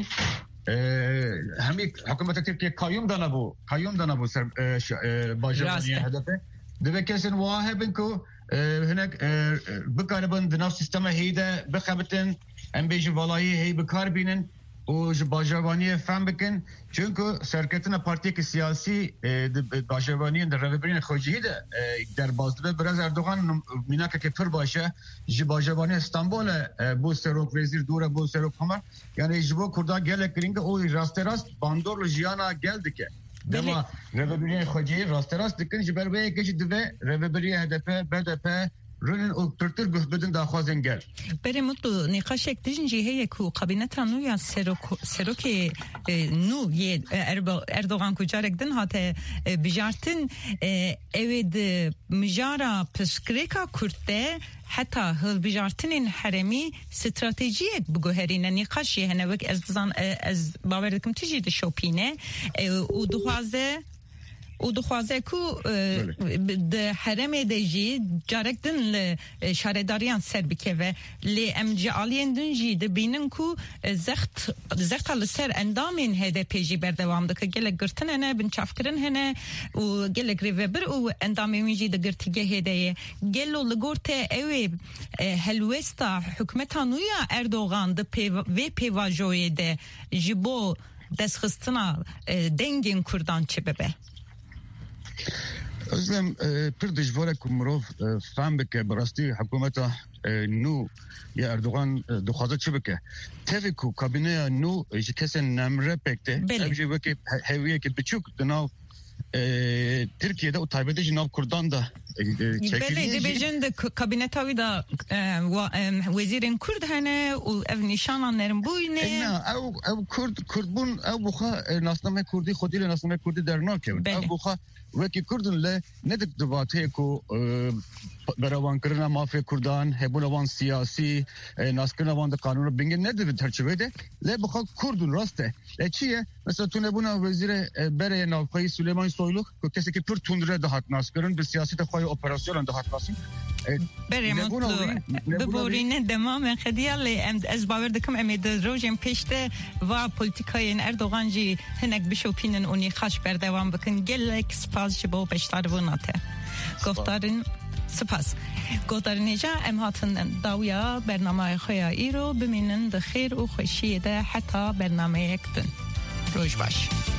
Speaker 18: همی حکومت ترکیه کایوم دانا بو سر باجرانی هدفه دوه کسین واهبن کو هناك بکاربن دناف سیستم هیده بخبتن ام بیجن والایی هی بکار بینن و باجرانی فهم بکن چونکه سرکتنا پارتی که سیاسی باجرانی در رهبری خواجهی ده در بازده برای اردوغان میناکه که پر باشه باجرانی استانبول بو سروک وزیر دوره بو سروک همه یعنی جبو کرده گله کرینگه او راست باندور جیانا geldi که دما رهبری خواجهی راست دکن جبر به یکیش دوه رهبری هدف BDP رنن او ترتر گهبدن داخوازن گل
Speaker 5: بری مطلو نقاشک دجنجی هی کو قابینت نو یا سروک نو یه اردوغان کجارک دن هاته بجارتن اوید مجارا پسکریکا کرده حتی هل بجارتنین حرمی استراتژیک بگوهرین نقاشی هنه وک از باوردکم تجی ده شوپینه او دخوازه کو ده حرم دیجی جارک دن شارداریان سر بکه و لی امجالیان دنجی ده بینن کو زخت لسر اندامین HDP جی بردوام دکه گلک گرتن هنه بنچافکرن هنه و گلک ریوبر و اندامین جی ده گرتگه هدیه گلو لگورته اوی هلوستا حکمتانویا اردوغان ده وی پیواجوی ده جبو دستخستنا دنگین کردان چه ببه
Speaker 18: özlem pir dijvara ku mirov fehm bike bi rastî hikûmeta nû ya Erdogan dixwaze çi bike tevê ku kabîneya nû ji kesên nemre pekte ev jî wekî heviyekî biçûk di nav Türkiye'de o taybede ji nav Kurdan da
Speaker 5: بله دبیجن د کابینت هاوی دا وزیرین کرد هنه و اف نشانان نرم بوینه
Speaker 18: او کرد بون او بخوا ناسنامه کردی خودی له ناسنامه کردی در ناکه او بخوا وکی کردن له ندک دواته کو بروان کرنا مافیا کردان هبولوان سیاسی ناسکرنا وان قانون بینگ نداره ترچه ده لی بخواد کردون راسته لی چیه مثلا تو نبونا وزیر بره نافقای سلیمان سویلو که کسی که پر تندره دهات ناسکرن به سیاست خواهی اپراسیون دهات ناسیم
Speaker 5: بره مطلوب ببورین دمام خدیه لی از باور دکم امید روزیم پیشته و پولیتیکای اردوغان جی هنگ بشوپینن اونی خاش بردوام بکن گلک سپاس جبو بشتر وناته گفتارن سپاس گفتارن ایجا امهاتن داویا برنامه خویایی رو بمینن ده خیر و خوشی ده حتی برنامه یکتن روش باش